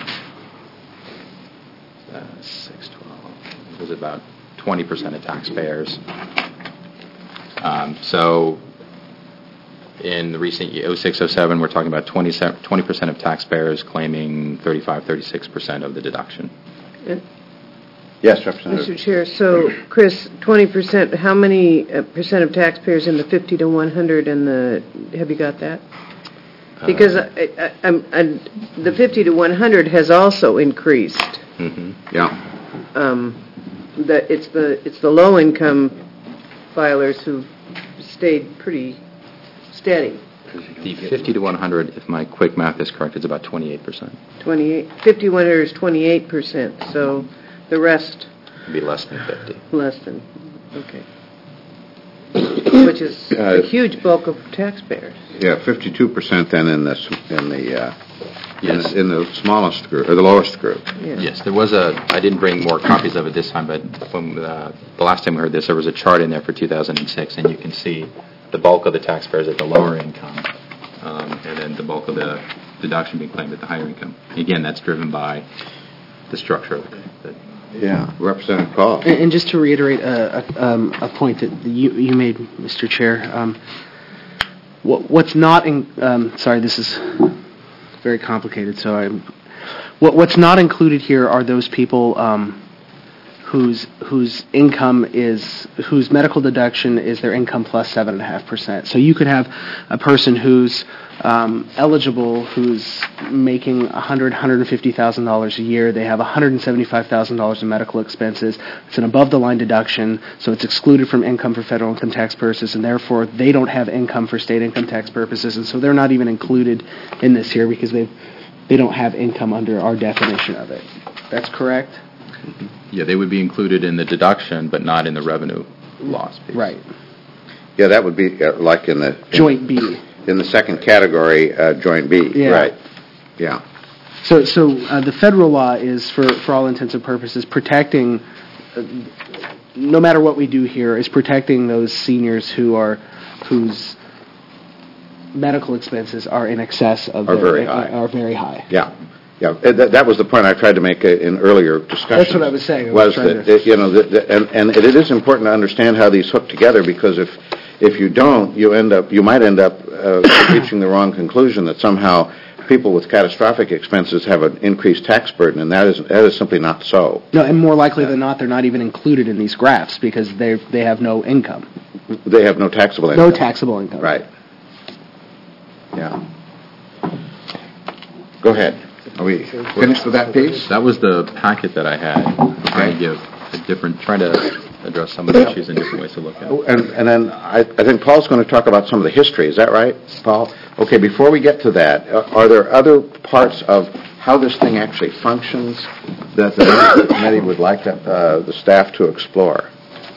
uh, six twelve, it was about twenty percent of taxpayers. Um, so in the recent year, oh six oh seven, we're talking about twenty percent of taxpayers claiming thirty-five, thirty-six percent of the deduction. Yes, Representative. Mister Chair, so, Chris, twenty percent, how many uh, percent of taxpayers in the fifty to one hundred and the, have you got that? Because Uh, I, I, I'm, I'm, the fifty to one hundred has also increased. Mm-hmm. Yeah. Um, the, it's the, it's the low-income filers who've stayed pretty steady. The fifty to one hundred, if my quick math is correct, is about twenty-eight percent. twenty-eight, fifty to one hundred is twenty-eight percent, so the rest, It'd be less than fifty. less than, okay. Which is Uh, a huge bulk of taxpayers. Yeah, fifty-two percent then in the, s- in the, uh, in Yes. the- in the smallest group, or the lowest group. Yeah. Yes, there was a, I didn't bring more copies of it this time, but when, uh, the last time we heard this, there was a chart in there for two thousand six, and you can see the bulk of the taxpayers at the lower income um, and then the bulk of the deduction being claimed at the higher income. Again, that's driven by the structure of the... Yeah, Representative Call. And, and just to reiterate a, a, um, a point that you, you made, Mister Chair, um, what, what's not in... Um, sorry, this is very complicated, so I'm... What, what's not included here are those people... Um, whose whose income is whose medical deduction is their income plus seven and a half percent. So you could have a person who's um, eligible, who's making a hundred, hundred and fifty thousand dollars a year. They have one hundred and seventy-five thousand dollars in medical expenses. It's an above the line deduction, so it's excluded from income for federal income tax purposes, and therefore they don't have income for state income tax purposes, and so they're not even included in this here because they they don't have income under our definition of it. That's correct? Yeah, they would be included in the deduction, but not in the revenue loss piece. Right. Yeah, that would be uh, like in the... in- Joint B. In the second category, uh, Joint B. Yeah. Right. Yeah. So, so uh, the federal law is, for, for all intents and purposes, protecting, uh, no matter what we do here, is protecting those seniors who are, whose medical expenses are in excess of Are their, very high. Are very high. Yeah. Yeah, uh, that, that was the point I tried to make uh, in earlier discussions. That's what I was saying. I was Was trying that, to- uh, you know, that- that- and, and it is important to understand how these hook together, because if, if you don't, you end up, you might end up uh, reaching the wrong conclusion that somehow people with catastrophic expenses have an increased tax burden, and that is, that is simply not so. No, and more likely than not, they're not even included in these graphs because they they have no income, They have no taxable income. no taxable income. Right. Yeah. Go ahead. Are we finished with that piece? That was the packet that I had, trying to give a different, trying to address some of the issues in different ways to look at it. Oh, And, and then I, I think Paul's going to talk about some of the history. Is that right, Paul? Okay, before we get to that, uh, are there other parts of how this thing actually functions that the members of the committee would like to, uh, the staff to explore?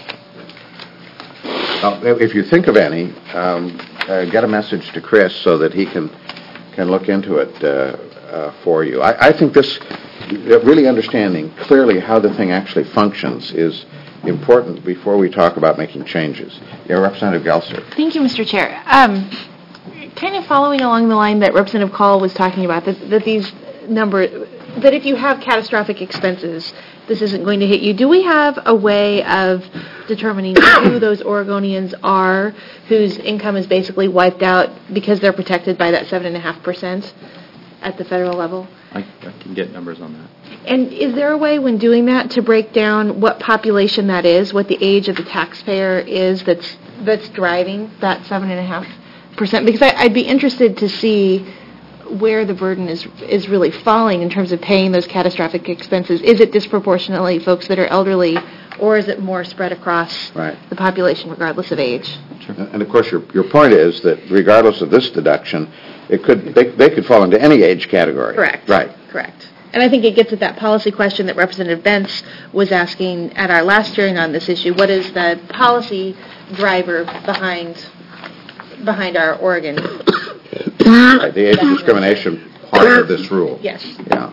Uh, if you think of any, um, uh, get a message to Chris so that he can can look into it uh, uh, for you. I, I think this, uh, really understanding clearly how the thing actually functions is important before we talk about making changes. Yeah, Representative Gelser. Thank you, Mister Chair. Um, kind of following along the line that Representative Call was talking about, that, that these number, that if you have catastrophic expenses, this isn't going to hit you. Do we have a way of determining who those Oregonians are whose income is basically wiped out because they're protected by that seven and a half percent at the federal level? I, I can get numbers on that. And is there a way when doing that to break down what population that is, what the age of the taxpayer is that's that's driving that seven and a half percent? Because I, I'd be interested to see where the burden is is really falling in terms of paying those catastrophic expenses. Is it disproportionately folks that are elderly, or is it more spread across Right. the population regardless of age? And of course, your your point is that regardless of this deduction, it could they, they could fall into any age category. Correct. Right. Correct. And I think it gets at that policy question that Representative Bentz was asking at our last hearing on this issue. What is the policy driver behind behind our Oregon? Right, the age discrimination part of this rule. Yes. Yeah.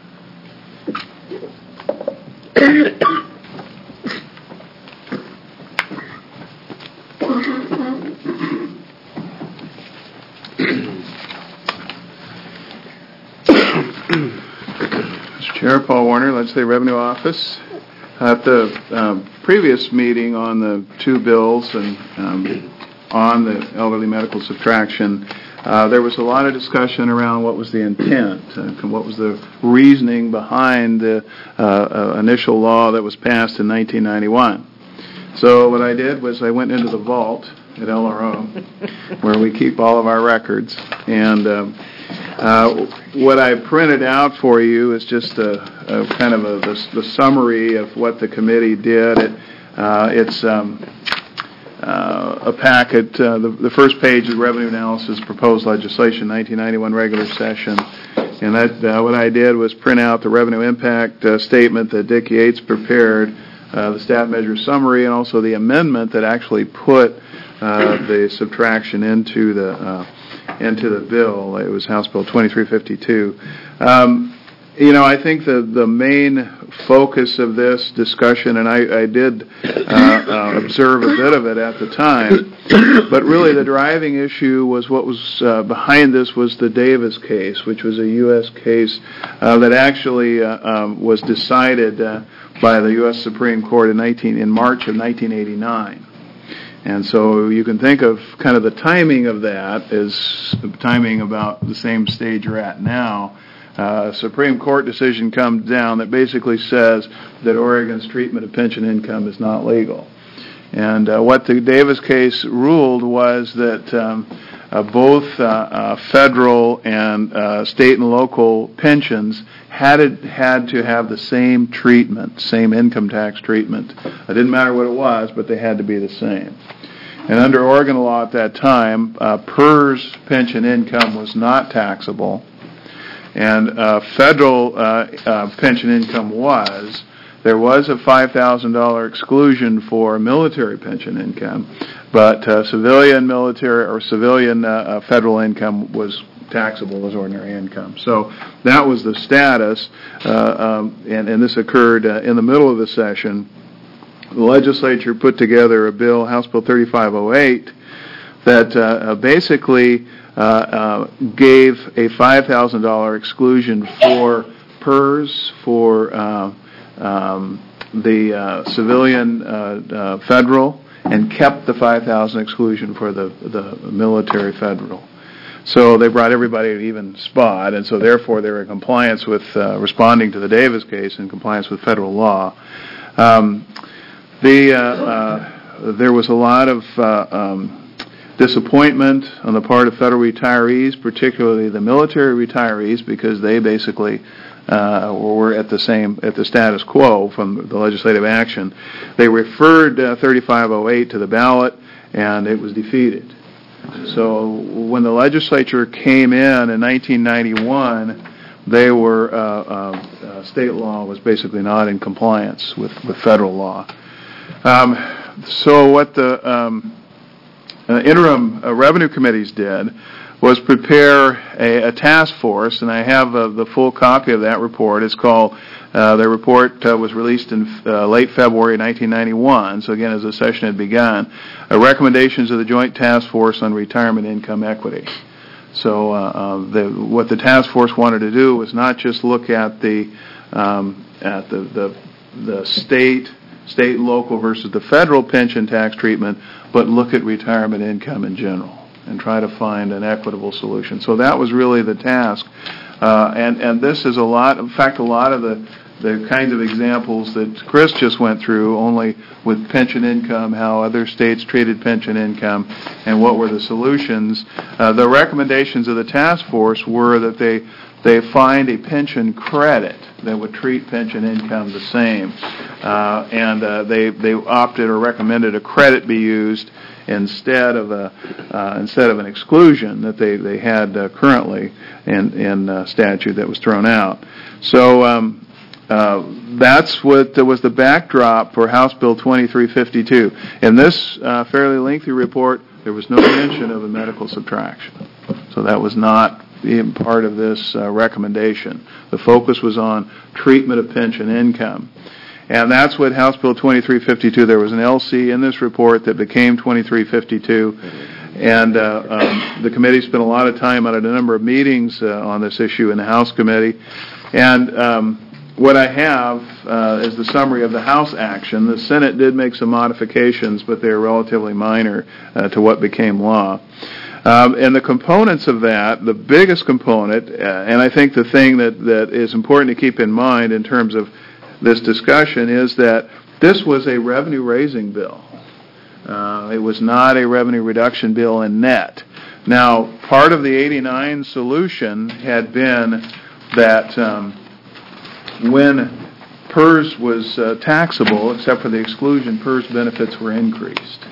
Mister Chair, Paul Warner, Legislative Revenue Office. At the um, previous meeting on the two bills and um, on the elderly medical subtraction, uh, there was a lot of discussion around what was the intent, uh, what was the reasoning behind the uh, uh, initial law that was passed in nineteen ninety-one. So what I did was I went into the vault at L R O, where we keep all of our records, and um, uh, what I printed out for you is just a, a kind of a, the, the summary of what the committee did. It, uh, it's um, uh, a packet. Uh, the, the first page is revenue analysis, proposed legislation, nineteen ninety-one regular session. And that uh, what I did was print out the revenue impact uh, statement that Dick Yates prepared, uh, the staff measure summary, and also the amendment that actually put uh, the subtraction into the uh, into the bill. It was House Bill twenty-three fifty-two. Um, you know, I think the the main focus of this discussion, and I, I did uh, uh, observe a bit of it at the time, But really, the driving issue was what was uh, behind this was the Davis case, which was a U S case uh, that actually uh, um, was decided uh, by the U S Supreme Court in nineteen in March of nineteen eighty-nine. And so you can think of kind of the timing of that as timing about the same stage you're at now. Uh, a Supreme Court decision comes down that basically says that Oregon's treatment of pension income is not legal. And uh, what the Davis case ruled was that um, uh, both uh, uh, federal and uh, state and local pensions had it, had to have the same treatment, same income tax treatment. It didn't matter what it was, but they had to be the same. And under Oregon law at that time, uh, P E R S pension income was not taxable, and uh, federal uh, uh, pension income was. There was a five thousand dollars exclusion for military pension income, but uh, civilian military or civilian uh, uh, federal income was taxable as ordinary income. So that was the status, uh, um, and, and this occurred uh, in the middle of the session. The legislature put together a bill, House Bill thirty-five oh eight, that uh, basically uh, uh, gave a five thousand dollars exclusion for P E R S, for uh, um, the uh, civilian uh, uh, federal, and kept the five thousand dollars exclusion for the, the military federal. So they brought everybody to an even spot, and so therefore they were in compliance with, uh, responding to the Davis case, in compliance with federal law. Um, the, uh, uh, there was a lot of uh, um, disappointment on the part of federal retirees, particularly the military retirees, because they basically uh, were at the same, at the status quo from the legislative action. They referred uh, thirty-five oh eight to the ballot, and it was defeated. So when the legislature came in in nineteen ninety-one, they were, uh, uh, uh, state law was basically not in compliance with, with federal law. Um, so what the um, uh, interim uh, revenue committees did was prepare a, a task force, and I have uh, the full copy of that report. It's called, uh, the report uh, was released in uh, late February nineteen ninety-one, so again as the session had begun, uh, recommendations of the Joint Task Force on Retirement Income Equity. So uh, uh, the, what the task force wanted to do was not just look at the, um, at the, the, the state, state and local versus the federal pension tax treatment, but look at retirement income in general and try to find an equitable solution. So that was really the task. Uh, and, and this is a lot, in fact, a lot of the, the kinds of examples that Chris just went through, only with pension income, how other states treated pension income, and what were the solutions. Uh, the recommendations of the task force were that they, they find a pension credit that would treat pension income the same. Uh, and uh, they, they opted or recommended a credit be used instead of a uh, instead of an exclusion that they they had uh, currently in in uh, statute that was thrown out. So um, uh, that's what uh, was the backdrop for House Bill twenty-three fifty-two. In this uh, fairly lengthy report, there was no mention of a medical subtraction, so that was not being part of this uh, recommendation. The focus was on treatment of pension income. And that's what House Bill twenty-three fifty-two, there was an L C in this report that became twenty-three fifty-two, and uh, um, the committee spent a lot of time on a number of meetings uh, on this issue in the House committee. And um, what I have uh, is the summary of the House action. The Senate did make some modifications, but they are relatively minor uh, to what became law. Um, and the components of that, the biggest component, uh, and I think the thing that, that is important to keep in mind in terms of this discussion, is that this was a revenue-raising bill. Uh, it was not a revenue reduction bill in net. Now, part of the eighty-nine solution had been that um, when P E R S was uh, taxable, except for the exclusion, P E R S benefits were increased.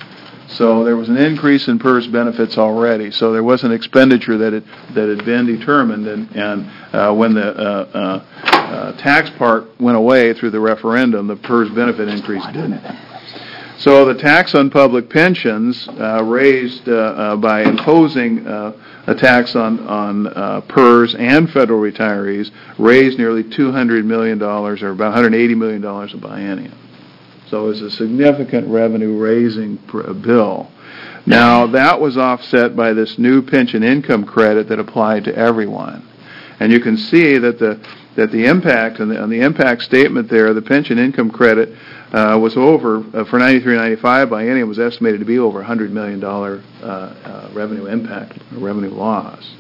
So there was an increase in P E R S benefits already. So there was an expenditure that had, that had been determined, and, and uh, when the uh, uh, uh, tax part went away through the referendum, the P E R S benefit increase didn't. So the tax on public pensions uh, raised uh, uh, by imposing uh, a tax on, on uh, P E R S and federal retirees raised nearly two hundred million dollars, or about one hundred eighty million dollars a biennium. So it was a significant revenue-raising bill. Now, that was offset by this new pension income credit that applied to everyone. And you can see that the that the impact, on the, on the impact statement there, the pension income credit uh, was over, uh, for ninety-three ninety-five biennium, was estimated to be over one hundred million dollars uh, uh, revenue impact, revenue loss.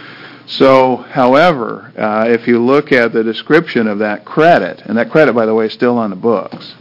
So, however, uh, if you look at the description of that credit, and that credit, by the way, is still on the books,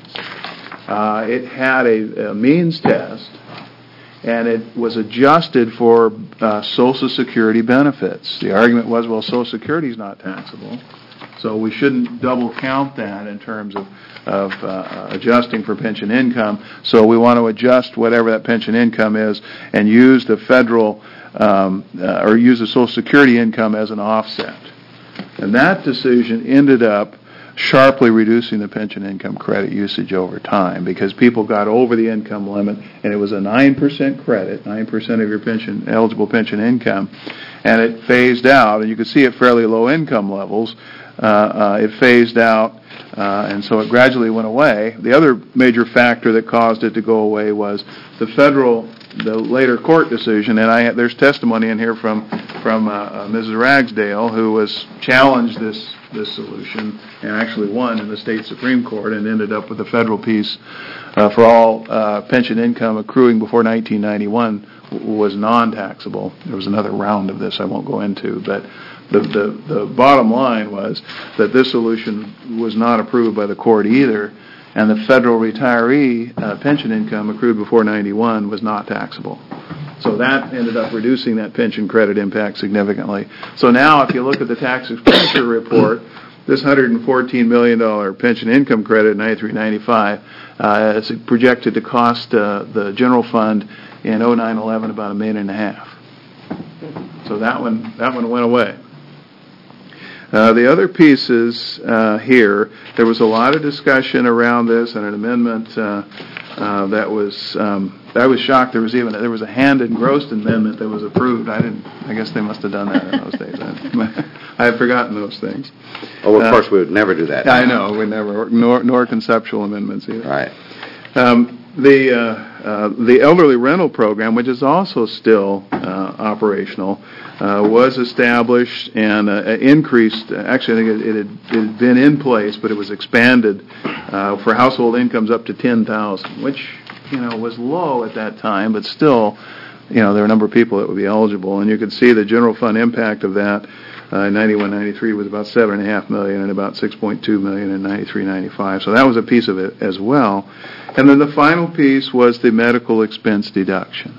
uh, it had a, a means test, and it was adjusted for uh, Social Security benefits. The argument was, well, Social Security is not taxable, so we shouldn't double count that in terms of, of uh, adjusting for pension income. So we want to adjust whatever that pension income is and use the federal um, uh, or use the Social Security income as an offset. And that decision ended up sharply reducing the pension income credit usage over time because people got over the income limit, and it was a nine percent credit, nine percent of your pension eligible pension income, and it phased out, and you could see at fairly low income levels, uh, uh, it phased out, uh, and so it gradually went away. The other major factor that caused it to go away was the federal, the later court decision, and I there's testimony in here from from uh, uh, Missus Ragsdale, who was challenged this this solution and actually won in the state Supreme Court and ended up with a federal piece uh, for all uh, pension income accruing before nineteen ninety-one w- was non-taxable. There was another round of this I won't go into, but the, the, the bottom line was that this solution was not approved by the court either, and the federal retiree uh, pension income accrued before ninety-one was not taxable. So that ended up reducing that pension credit impact significantly. So now if you look at the tax expenditure report, this one hundred fourteen million dollars pension income credit in ninety-three ninety-five uh, is projected to cost uh, the general fund in oh nine eleven about a million and a half. So that one, that one went away. Uh, the other pieces uh, here, there was a lot of discussion around this and an amendment uh, uh, that was, um, I was shocked there was even, there was a hand engrossed amendment that was approved. I didn't, I guess they must have done that in those days. I, I had forgotten those things. Oh, of uh, course, we would never do that. I know, we never, nor, nor conceptual amendments either. Right. Um, the uh, uh, the elderly rental program, which is also still uh, operational, uh, was established and uh, increased. Actually, I think it, it, had, it had been in place, but it was expanded uh, for household incomes up to ten thousand, which you know was low at that time, but still, you know, there were a number of people that would be eligible, and you could see the general fund impact of that. Uh, in ninety-one ninety-three was about seven and a half million, and about six point two million in ninety-three ninety-five. So that was a piece of it as well. And then the final piece was the medical expense deduction.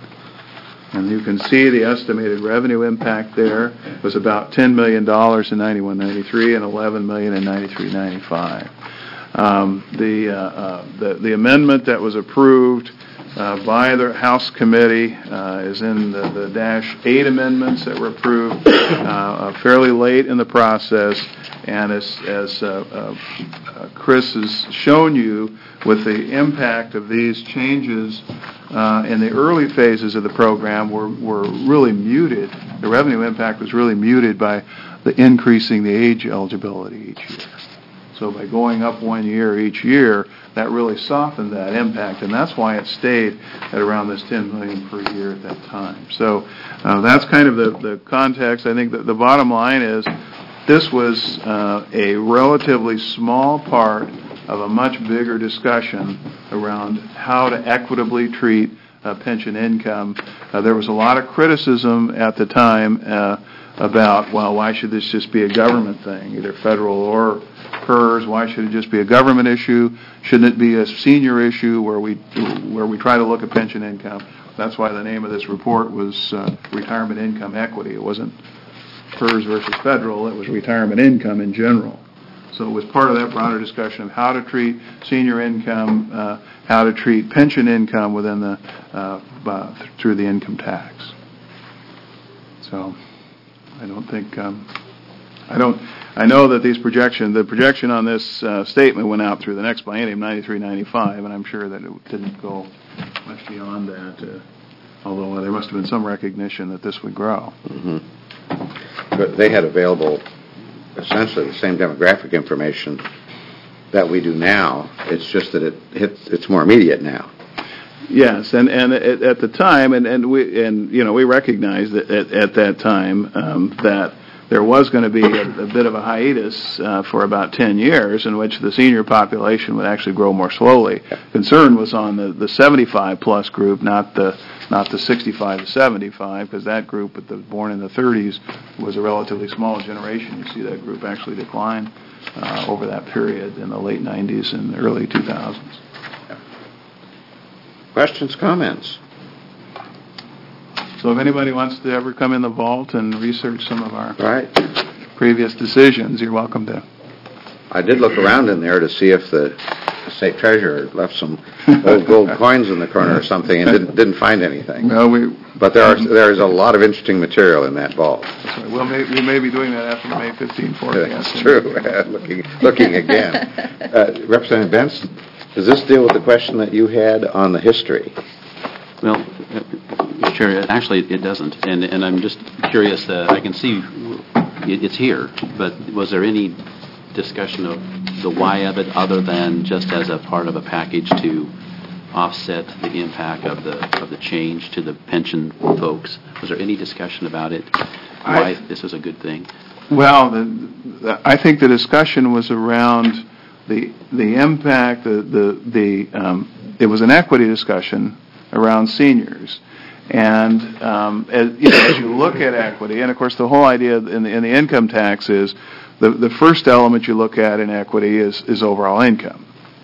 And you can see the estimated revenue impact there was about ten million dollars in ninety-one ninety-three and eleven million dollars in ninety-three ninety-five. Um, the, uh, uh, the the amendment that was approved uh, by the House committee uh, is in the, the dash eight amendments that were approved uh, fairly late in the process. And as, as uh, uh, Chris has shown you, with the impact of these changes uh, in the early phases of the program were, were really muted. The revenue impact was really muted by the increasing the age eligibility each year. So by going up one year each year, that really softened that impact, and that's why it stayed at around this ten million dollars per year at that time. So uh, that's kind of the, the context. I think that the bottom line is this was uh, a relatively small part of a much bigger discussion around how to equitably treat uh, pension income. Uh, there was a lot of criticism at the time uh, about, well, why should this just be a government thing, either federal or P E R S? Why should it just be a government issue? Shouldn't it be a senior issue where we where we try to look at pension income? That's why the name of this report was uh, Retirement Income Equity. It wasn't P E R S versus federal. It was retirement income in general. So it was part of that broader discussion of how to treat senior income, uh, how to treat pension income within the uh, uh, through the income tax. So I don't think um, I don't. I know that these projections, the projection on this uh, statement went out through the next biennium, ninety-three ninety-five, and I'm sure that it didn't go much beyond that. Uh, although uh, there must have been some recognition that this would grow. Mm-hmm. But they had available essentially the same demographic information that we do now. It's just that it hits, it's more immediate now. Yes, and, and at, at the time, and, and we, and, you know, we recognized that at, at that time, um, that there was going to be a, a bit of a hiatus, uh, for about ten years in which the senior population would actually grow more slowly. Concern was on the, the seventy-five plus group, not the, not the sixty-five to seventy-five, because that group, at the, born in the thirties, was a relatively small generation. You see that group actually decline, uh, over that period in the late nineties and early two thousands. Questions, comments? So if anybody wants to ever come in the vault and research some of our Right. previous decisions, you're welcome to. I did look around in there to see if the state treasurer left some old gold coins in the corner or something, and didn't didn't find anything. No, we. But there are there is a lot of interesting material in that vault. That's right. Well, may, we may be doing that after the May fifteenth forecast. That's true. looking looking again, uh, Representative Bentz, does this deal with the question that you had on the history? Well, uh, Mister Chair, actually it doesn't, and and I'm just curious. Uh, I can see it, it's here, but was there any discussion of the why of it, other than just as a part of a package to offset the impact of the of the change to the pension folks? Was there any discussion about it? Why I, this was a good thing? Well, the, the, I think the discussion was around the the impact. The the, the um, it was an equity discussion around seniors. And um, as, you know, as you look at equity, and of course the whole idea in the, in the income tax is the, the first element you look at in equity is, is overall income.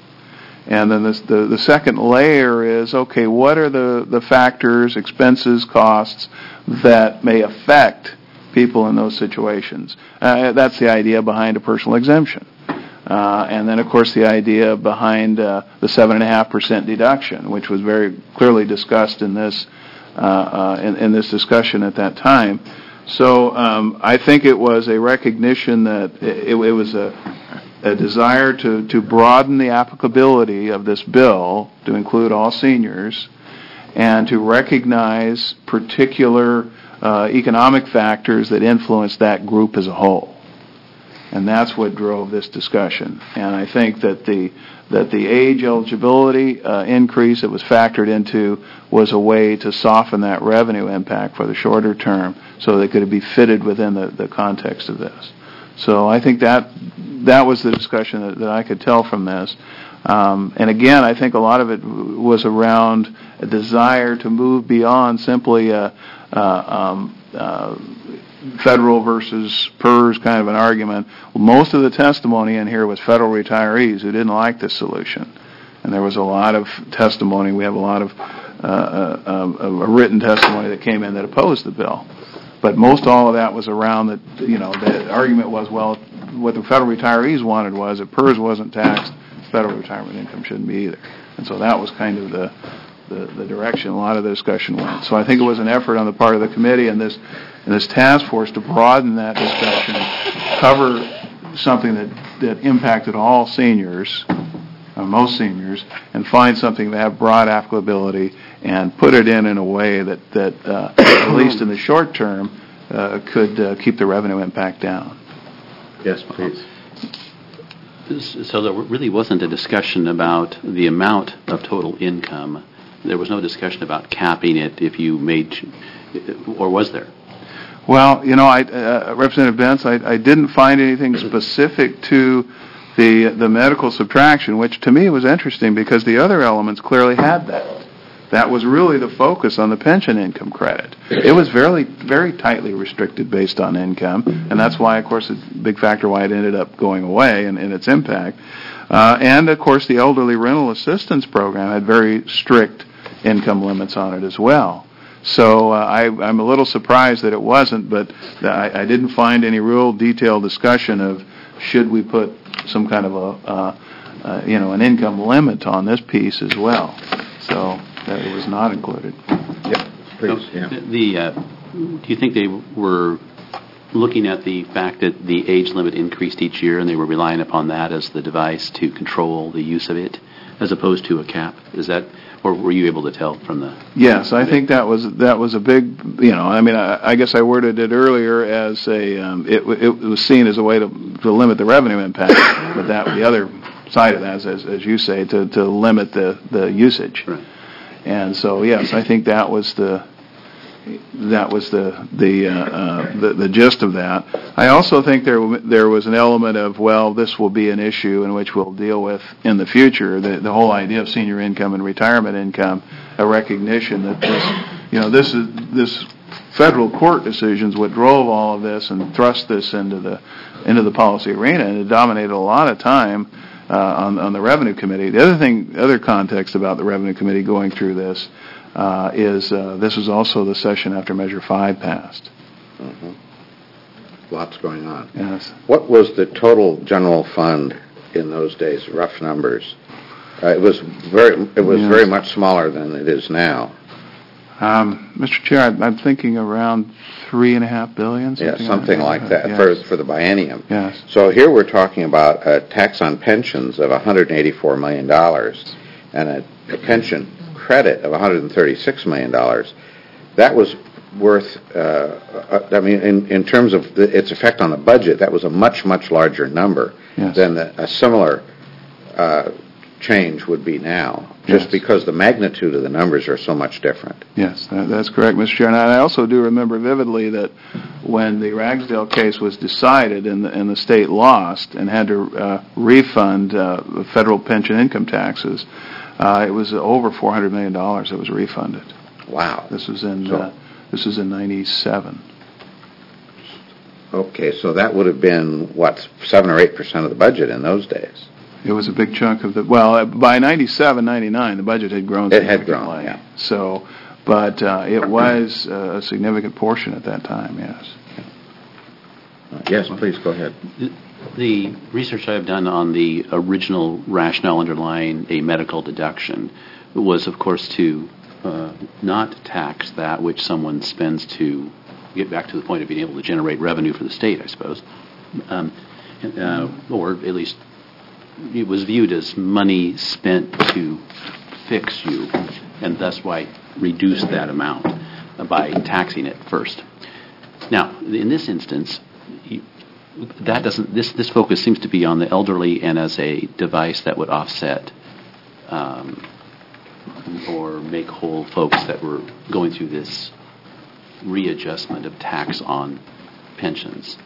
And then this, the, the second layer is, okay, what are the, the factors, expenses, costs that may affect people in those situations? Uh, that's the idea behind a personal exemption. Uh, and then, of course, the idea behind uh, the seven point five percent deduction, which was very clearly discussed in this uh, uh, in, in this discussion at that time. So um, I think it was a recognition that it, it was a, a desire to, to broaden the applicability of this bill to include all seniors and to recognize particular uh, economic factors that influence that group as a whole. And that's what drove this discussion. And I think that the that the age eligibility uh, increase that was factored into was a way to soften that revenue impact for the shorter term so that it could be fitted within the, the context of this. So I think that that was the discussion that, that I could tell from this. Um, and again, I think a lot of it w- was around a desire to move beyond simply a, a um, uh, federal versus P E R S kind of an argument. Well, most of the testimony in here was federal retirees who didn't like this solution. And there was a lot of testimony. We have a lot of uh, uh, uh, a written testimony that came in that opposed the bill. But most all of that was around that, you know, the argument was, well, what the federal retirees wanted was if P E R S wasn't taxed, federal retirement income shouldn't be either. And so that was kind of the, the, the direction a lot of the discussion went. So I think it was an effort on the part of the committee and this and this task force to broaden that discussion, cover something that, that impacted all seniors, or most seniors, and find something that have broad applicability and put it in in a way that, that uh, at least in the short term, uh, could uh, keep the revenue impact down. Yes, please. So there really wasn't a discussion about the amount of total income. There was no discussion about capping it if you made, or was there? Well, you know, I, uh, Representative Bentz, I, I didn't find anything specific to the the medical subtraction, which to me was interesting because the other elements clearly had that. That was really the focus on the pension income credit. It was very, very tightly restricted based on income, and that's why, of course, it's a big factor why it ended up going away and, and its impact. Uh, and, of course, the Elderly Rental Assistance Program had very strict income limits on it as well. So uh, I, I'm a little surprised that it wasn't, but I, I didn't find any real detailed discussion of should we put some kind of a, uh, uh, you know, an income limit on this piece as well. So that it was not included. Yep, please. Yeah. The, uh, do you think they were looking at the fact that the age limit increased each year and they were relying upon that as the device to control the use of it as opposed to a cap? Is that... Or were you able to tell from the... Yes, I think that was that was a big, you know, I mean, I, I guess I worded it earlier as a, um, it, it was seen as a way to, to limit the revenue impact, but that the other side of that is, as, as you say, to, to limit the, the usage. Right. And so, yes, I think that was the that was the the, uh, uh, the the gist of that. I also think there there was an element of, well, this will be an issue in which we'll deal with in the future. The the whole idea of senior income and retirement income, a recognition that this, you know, this is this federal court decisions what drove all of this and thrust this into the into the policy arena, and it dominated a lot of time uh, on on the Revenue Committee. The other thing, other context about the Revenue Committee going through this. Uh, is uh, this is also the session after Measure five passed. Mm-hmm. Lots going on. Yes. What was the total general fund in those days? Rough numbers. Uh, it was very. It was yes. very much smaller than it is now. Um, Mister Chair, I'm, I'm thinking around three and a half billion. Something yeah, something like, like that, yes. for for the biennium. Yes. So here we're talking about a tax on pensions of one hundred eighty-four million dollars and a, a pension credit of one hundred thirty-six million dollars. That was worth, uh, I mean, in, in terms of the, its effect on the budget, that was a much, much larger number yes. than the, a similar uh, change would be now, just yes. because the magnitude of the numbers are so much different. Yes, that, that's correct, Mister Chair. And I also do remember vividly that when the Ragsdale case was decided and the, and the state lost and had to uh, refund uh, federal pension income taxes, Uh, it was over four hundred million dollars that was refunded. Wow. This was in so, uh, this was in ninety-seven. Okay, so that would have been, what, seven or eight percent of the budget in those days? It was a big chunk of the, well, by ninety-seven, ninety-nine, the budget had grown It had grown, yeah. So, but uh, it was uh, a significant portion at that time, yes. Uh, yes, please, go ahead. The research I've done on the original rationale underlying a medical deduction was, of course, to uh, not tax that which someone spends to get back to the point of being able to generate revenue for the state, I suppose. Um, uh, or at least it was viewed as money spent to fix you, and thus why reduce that amount by taxing it first. Now, in this instance, you, that doesn't. This this focus seems to be on the elderly and as a device that would offset um, or make whole folks that were going through this readjustment of tax on pensions.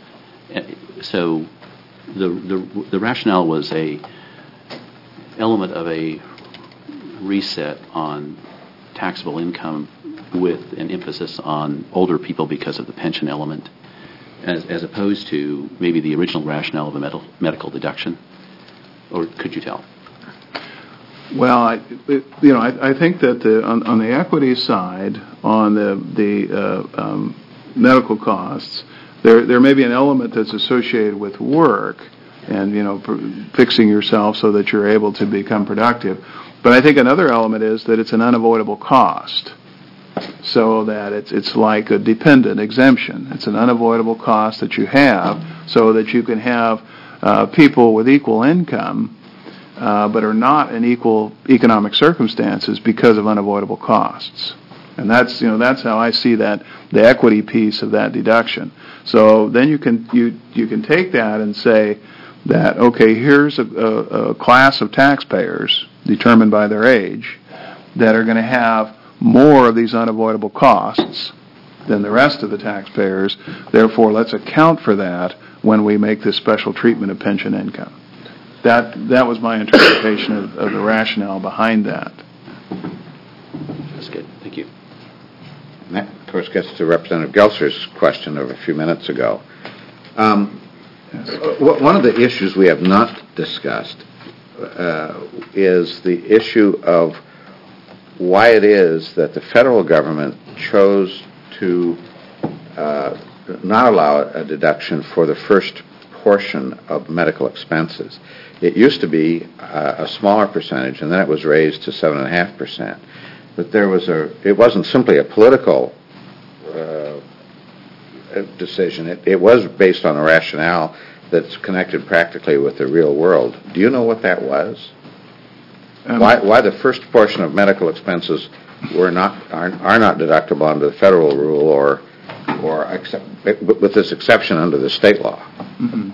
So the the the rationale was a element of a reset on taxable income with an emphasis on older people because of the pension element. As, as opposed to maybe the original rationale of a medical, medical deduction? Or could you tell? Well, I, it, you know, I, I think that the, on, on the equity side, on the the uh, um, medical costs, there there may be an element that's associated with work and, you know, pr- fixing yourself so that you're able to become productive. But I think another element is that it's an unavoidable cost. So that it's it's like a dependent exemption. It's an unavoidable cost that you have, so that you can have uh, people with equal income, uh, but are not in equal economic circumstances because of unavoidable costs. And that's you know that's how I see that the equity piece of that deduction. So then you can you you can take that and say that okay, here's a, a, a class of taxpayers determined by their age that are going to have more of these unavoidable costs than the rest of the taxpayers. Therefore, let's account for that when we make this special treatment of pension income. That that was my interpretation of, of the rationale behind that. That's good. Thank you. And that, of course, gets to Representative Gelser's question of a few minutes ago. Um, yes. One of the issues we have not discussed uh, is the issue of why it is that the federal government chose to uh, not allow a deduction for the first portion of medical expenses. It used to be uh, a smaller percentage, and then it was raised to seven point five percent. But there was a, it wasn't simply a political uh, decision. It, it was based on a rationale that's connected practically with the real world. Do you know what that was? Um, why, why the first portion of medical expenses were not are, are not deductible under the federal rule, or or except, with this exception under the state law? Mm-hmm.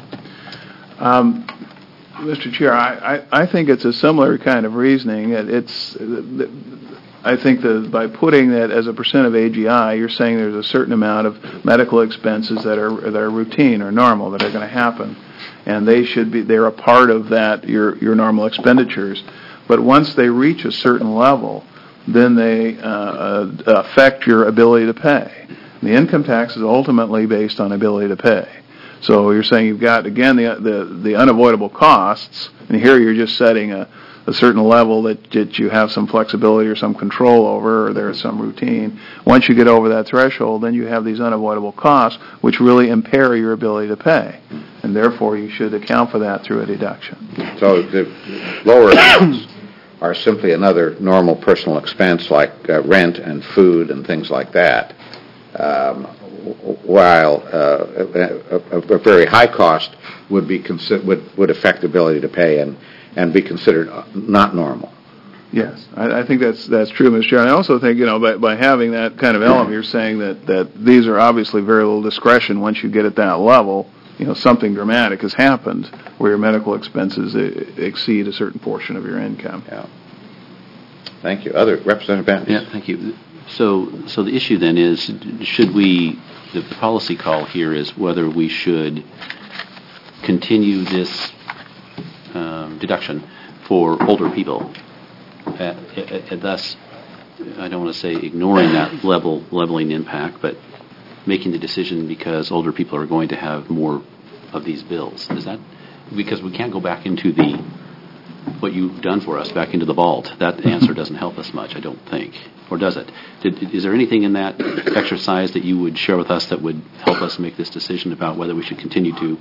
Um, Mister Chair, I, I, I think it's a similar kind of reasoning. It, it's I think that by putting that as a percent of A G I, you're saying there's a certain amount of medical expenses that are that are routine or normal that are going to happen, and they should be they're a part of that your your normal expenditures. But once they reach a certain level, then they uh, uh, affect your ability to pay. The income tax is ultimately based on ability to pay. So you're saying you've got again the the, the unavoidable costs, and here you're just setting a a certain level that, that you have some flexibility or some control over, or there's some routine. Once you get over that threshold, then you have these unavoidable costs, which really impair your ability to pay. And therefore, you should account for that through a deduction. So the lower amounts are simply another normal personal expense like uh, rent and food and things like that, um, while uh, a, a, a very high cost would be consi- would, would affect the ability to pay and and be considered not normal. Yes, I, I think that's that's true, Mister Chair. I also think, you know, by, by having that kind of element, you're saying that, that these are obviously very little discretion. Once you get at that level, you know, something dramatic has happened where your medical expenses exceed a certain portion of your income. Yeah. Thank you. Other Representative Benz. Yeah, thank you. So, so the issue then is, should we? The, the policy call here is whether we should continue this Um, deduction for older people, uh, and thus, I don't want to say ignoring that level leveling impact, but making the decision because older people are going to have more of these bills. Is that because we can't go back into the what you've done for us back into the vault? That answer doesn't help us much, I don't think, or does it? Did, is there anything in that exercise that you would share with us that would help us make this decision about whether we should continue to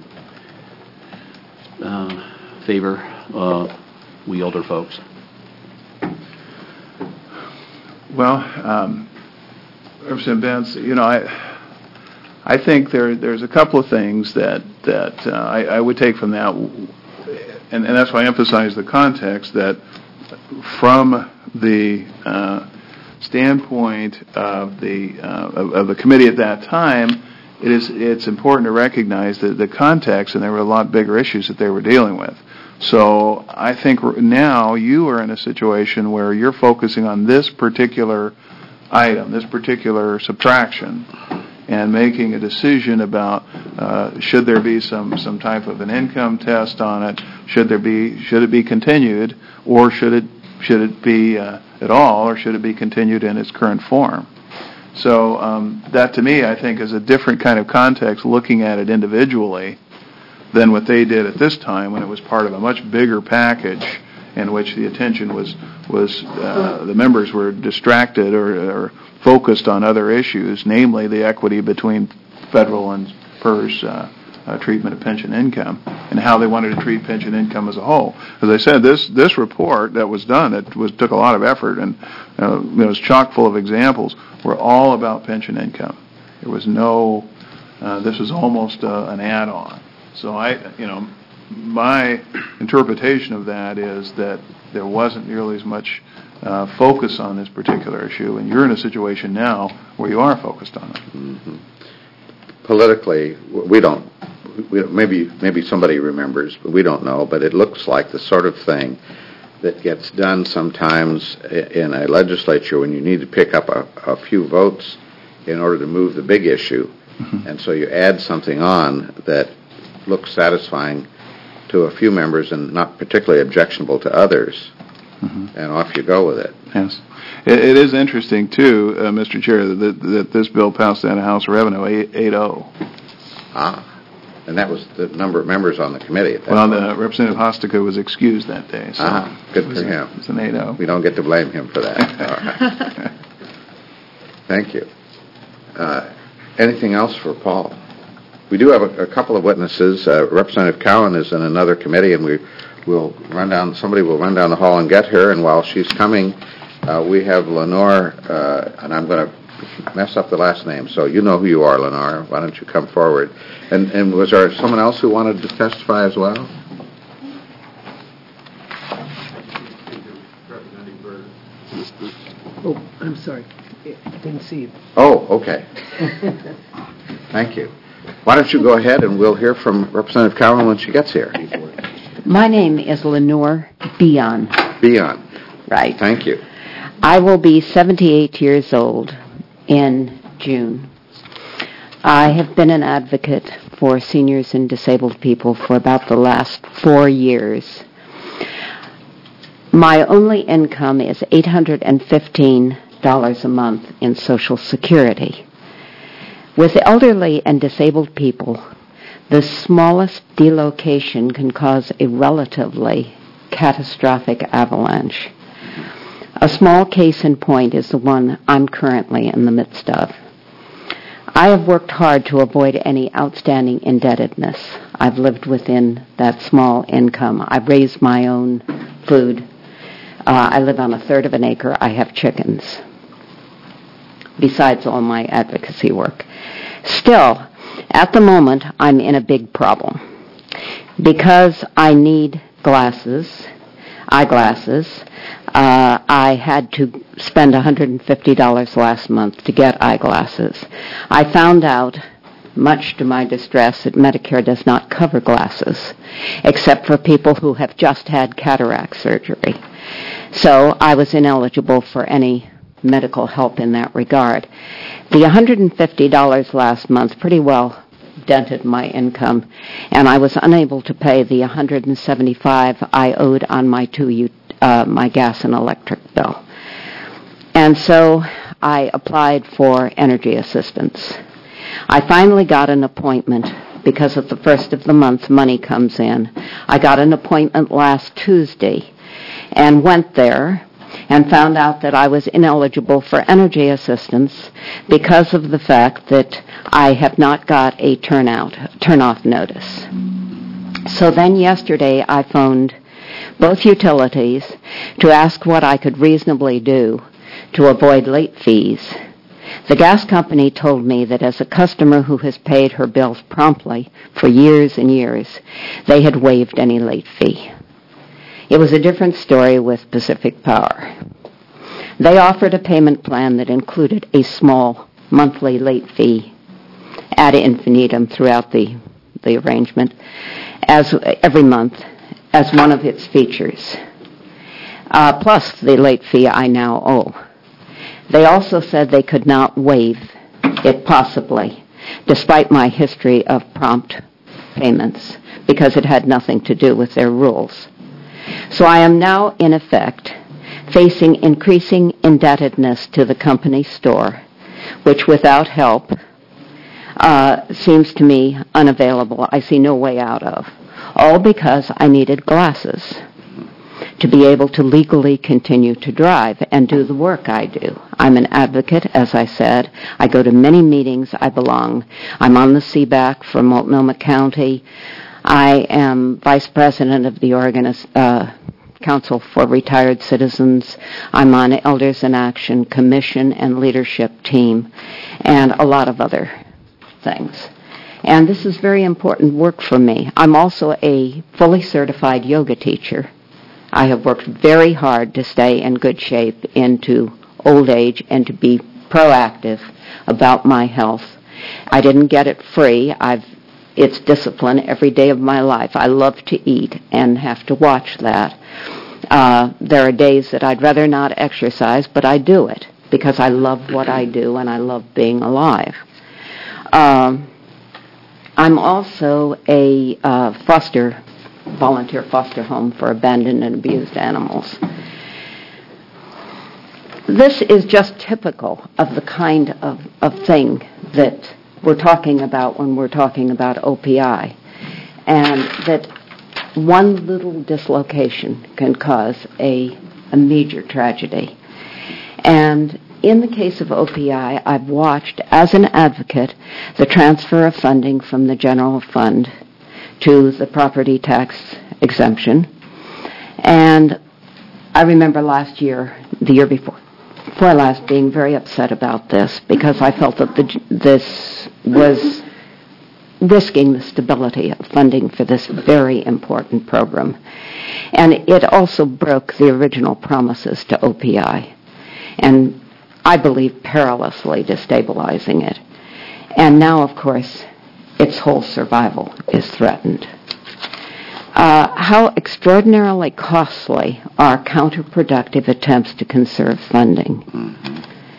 Uh, favor uh, we older folks? Well, um, Representative Benz, you know, I I think there there's a couple of things that that uh, I, I would take from that, and, and that's why I emphasize the context that from the uh, standpoint of the uh, of, of the committee at that time. It is, it's important to recognize the, the context, and there were a lot bigger issues that they were dealing with. So I think now you are in a situation where you're focusing on this particular item, this particular subtraction, and making a decision about uh, should there be some, some type of an income test on it, should there be should it be continued, or should it should it be uh, at all, or should it be continued in its current form? So um, that, to me, I think, is a different kind of context, looking at it individually, than what they did at this time when it was part of a much bigger package in which the attention was, was uh, the members were distracted or, or focused on other issues, namely the equity between federal and PERS uh, uh, treatment of pension income and how they wanted to treat pension income as a whole. As I said, this this report that was done, it was took a lot of effort and uh, it was chock full of examples, were all about pension income. There was no, uh, this was almost uh, an add-on. So I, you know, my interpretation of that is that there wasn't nearly as much uh, focus on this particular issue, and you're in a situation now where you are focused on it. Mm-hmm. Politically, we don't, we don't, maybe maybe somebody remembers, but we don't know, but it looks like the sort of thing that gets done sometimes in a legislature when you need to pick up a, a few votes in order to move the big issue. Mm-hmm. And so you add something on that looks satisfying to a few members and not particularly objectionable to others, mm-hmm. and off you go with it. Yes. It, it is interesting, too, uh, Mister Chair, that, that this bill passed out of House Revenue eight oh. Ah. And that was the number of members on the committee at that Well, point. the Representative Hostica was excused that day. So ah, good was, for him. It's an eight oh. We don't get to blame him for that. All right. Thank you. Uh, anything else for Paul? We do have a, a couple of witnesses. Uh, Representative Cowan is in another committee, and we will run down. Somebody will run down the hall and get her. And while she's coming, uh, we have Lenore, uh, and I'm going to mess up the last name, so you know who you are, Lenore. Why don't you come forward? And, and was there someone else who wanted to testify as well? Oh, I'm sorry. I didn't see you. Oh, okay. Thank you. Why don't you go ahead and we'll hear from Representative Cowan when she gets here. My name is Lenore Bion. Bion. Right. Thank you. I will be seventy-eight years old in June. I have been an advocate for seniors and disabled people for about the last four years. My only income is eight hundred fifteen dollars a month in Social Security. With elderly and disabled people, the smallest delocation can cause a relatively catastrophic avalanche. A small case in point is the one I'm currently in the midst of. I have worked hard to avoid any outstanding indebtedness. I've lived within that small income. I've raised my own food. Uh, I live on a third of an acre. I have chickens, besides all my advocacy work. Still, at the moment, I'm in a big problem because I need glasses, eyeglasses. Uh, I had to spend one hundred fifty dollars last month to get eyeglasses. I found out, much to my distress, that Medicare does not cover glasses, except for people who have just had cataract surgery. So I was ineligible for any medical help in that regard. The one hundred fifty dollars last month pretty well dented my income, and I was unable to pay the one hundred seventy-five dollars I owed on my two uh, my gas and electric bill. And so I applied for energy assistance. I finally got an appointment because at the first of the month money comes in. I got an appointment last Tuesday and went there and found out that I was ineligible for energy assistance because of the fact that I have not got a turnout, turn-off notice. So then yesterday I phoned both utilities to ask what I could reasonably do to avoid late fees. The gas company told me that as a customer who has paid her bills promptly for years and years, they had waived any late fee. It was a different story with Pacific Power. They offered a payment plan that included a small monthly late fee ad infinitum throughout the, the arrangement as every month as one of its features, uh, plus the late fee I now owe. They also said they could not waive it possibly, despite my history of prompt payments, because it had nothing to do with their rules. So I am now, in effect, facing increasing indebtedness to the company store, which without help uh, seems to me unavailable. I see no way out of, all because I needed glasses to be able to legally continue to drive and do the work I do. I'm an advocate, as I said. I go to many meetings. I belong. I'm on the C B A C for Multnomah County. I am vice president of the Oregon uh, Council for Retired Citizens. I'm on Elders in Action Commission and leadership team, and a lot of other things. And this is very important work for me. I'm also a fully certified yoga teacher. I have worked very hard to stay in good shape into old age and to be proactive about my health. I didn't get it free. I've It's discipline every day of my life. I love to eat and have to watch that. Uh, there are days that I'd rather not exercise, but I do it because I love what I do and I love being alive. Um, I'm also a uh, foster, volunteer foster home for abandoned and abused animals. This is just typical of the kind of, of thing that we're talking about when we're talking about O P I, and that one little dislocation can cause a, a major tragedy. And in the case of O P I, I've watched, as an advocate, the transfer of funding from the general fund to the property tax exemption. And I remember last year, the year before, before last, being very upset about this because I felt that the, this was risking the stability of funding for this very important program. And it also broke the original promises to O P I, and I believe perilously destabilizing it. And now, of course, its whole survival is threatened. uh, how extraordinarily costly are counterproductive attempts to conserve funding. Mm-hmm.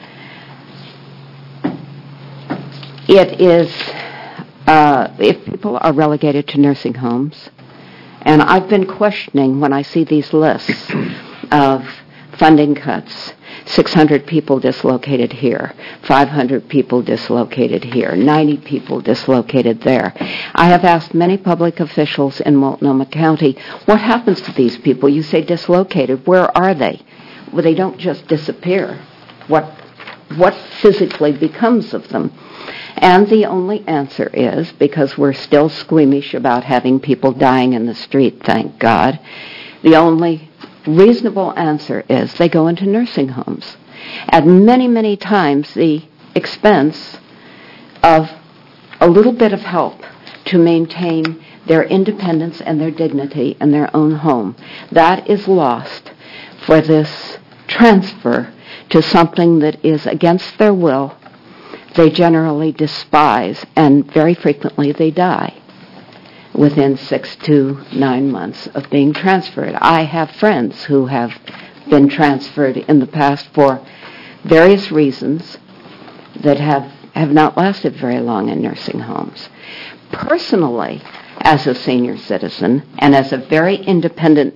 It is, uh, if people are relegated to nursing homes, and I've been questioning when I see these lists of funding cuts, six hundred people dislocated here, five hundred people dislocated here, ninety people dislocated there. I have asked many public officials in Multnomah County, what happens to these people? You say dislocated. Where are they? Well, they don't just disappear. What, what physically becomes of them? And the only answer is, because we're still squeamish about having people dying in the street, thank God, the only reasonable answer is they go into nursing homes. And many, many times the expense of a little bit of help to maintain their independence and their dignity in their own home, that is lost for this transfer to something that is against their will. They generally despise, and very frequently they die within six to nine months of being transferred. I have friends who have been transferred in the past for various reasons that have, have not lasted very long in nursing homes. Personally, as a senior citizen, and as a very independent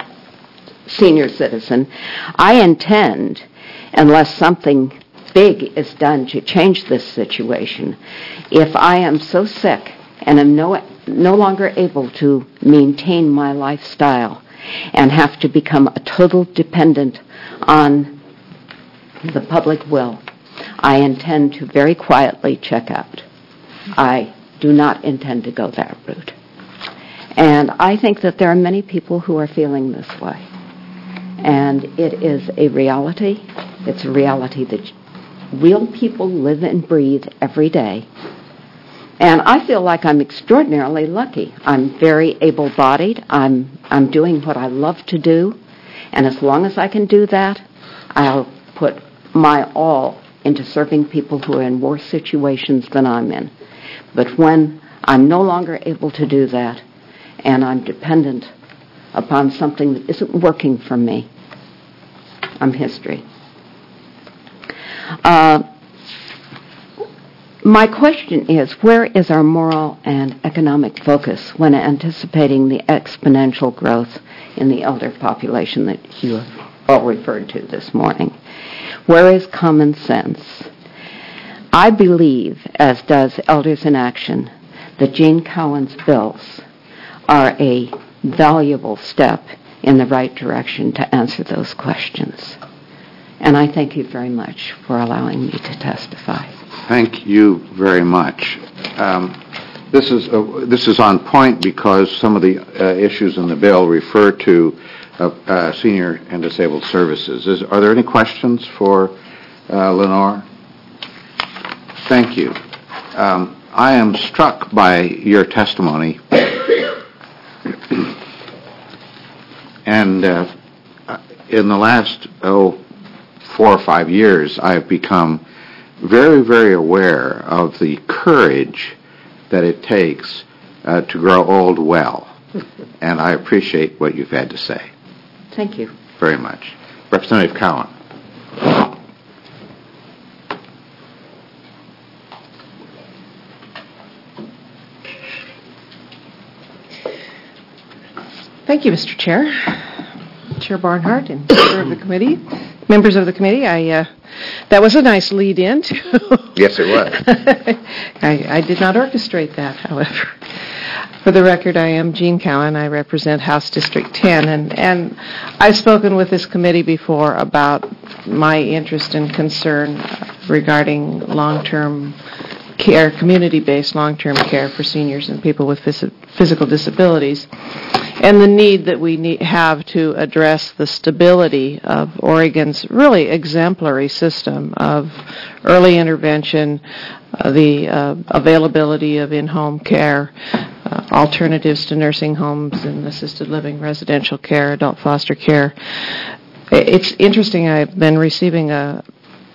senior citizen, I intend, unless something big is done to change this situation, if I am so sick and am no, no longer able to maintain my lifestyle and have to become a total dependent on the public will, I intend to very quietly check out. I do not intend to go that route. And I think that there are many people who are feeling this way. And it is a reality. It's a reality that real people live and breathe every day. And I feel like I'm extraordinarily lucky. I'm very able-bodied. I'm I'm doing what I love to do. And as long as I can do that, I'll put my all into serving people who are in worse situations than I'm in. But when I'm no longer able to do that, and I'm dependent upon something that isn't working for me, I'm history. Uh, my question is, where is our moral and economic focus when anticipating the exponential growth in the elder population that you have all referred to this morning? Where is common sense? I believe, as does Elders in Action, that Gene Cowan's bills are a valuable step in the right direction to answer those questions. And I thank you very much for allowing me to testify. Thank you very much. Um, this is uh, this is on point because some of the uh, issues in the bill refer to uh, uh, senior and disabled services. Is, are there any questions for uh, Lenore? Thank you. Um, I am struck by your testimony. And uh, in the last, oh, four or five years, I've become very, very aware of the courage that it takes uh, to grow old well. And I appreciate what you've had to say. Thank you. Very much. Representative Cowan. Thank you, Mister Chair, Chair Barnhart, and Chair of the committee, members of the committee. I uh, that was a nice lead-in. To Yes, it was. I, I did not orchestrate that, however. For the record, I am Jean Cowan. I represent House District ten, and, and I've spoken with this committee before about my interest and concern regarding long-term care, community-based long-term care for seniors and people with phys- physical disabilities, and the need that we need, have to address the stability of Oregon's really exemplary system of early intervention, uh, the uh, availability of in-home care, uh, alternatives to nursing homes and assisted living, residential care, adult foster care. It's interesting, I've been receiving a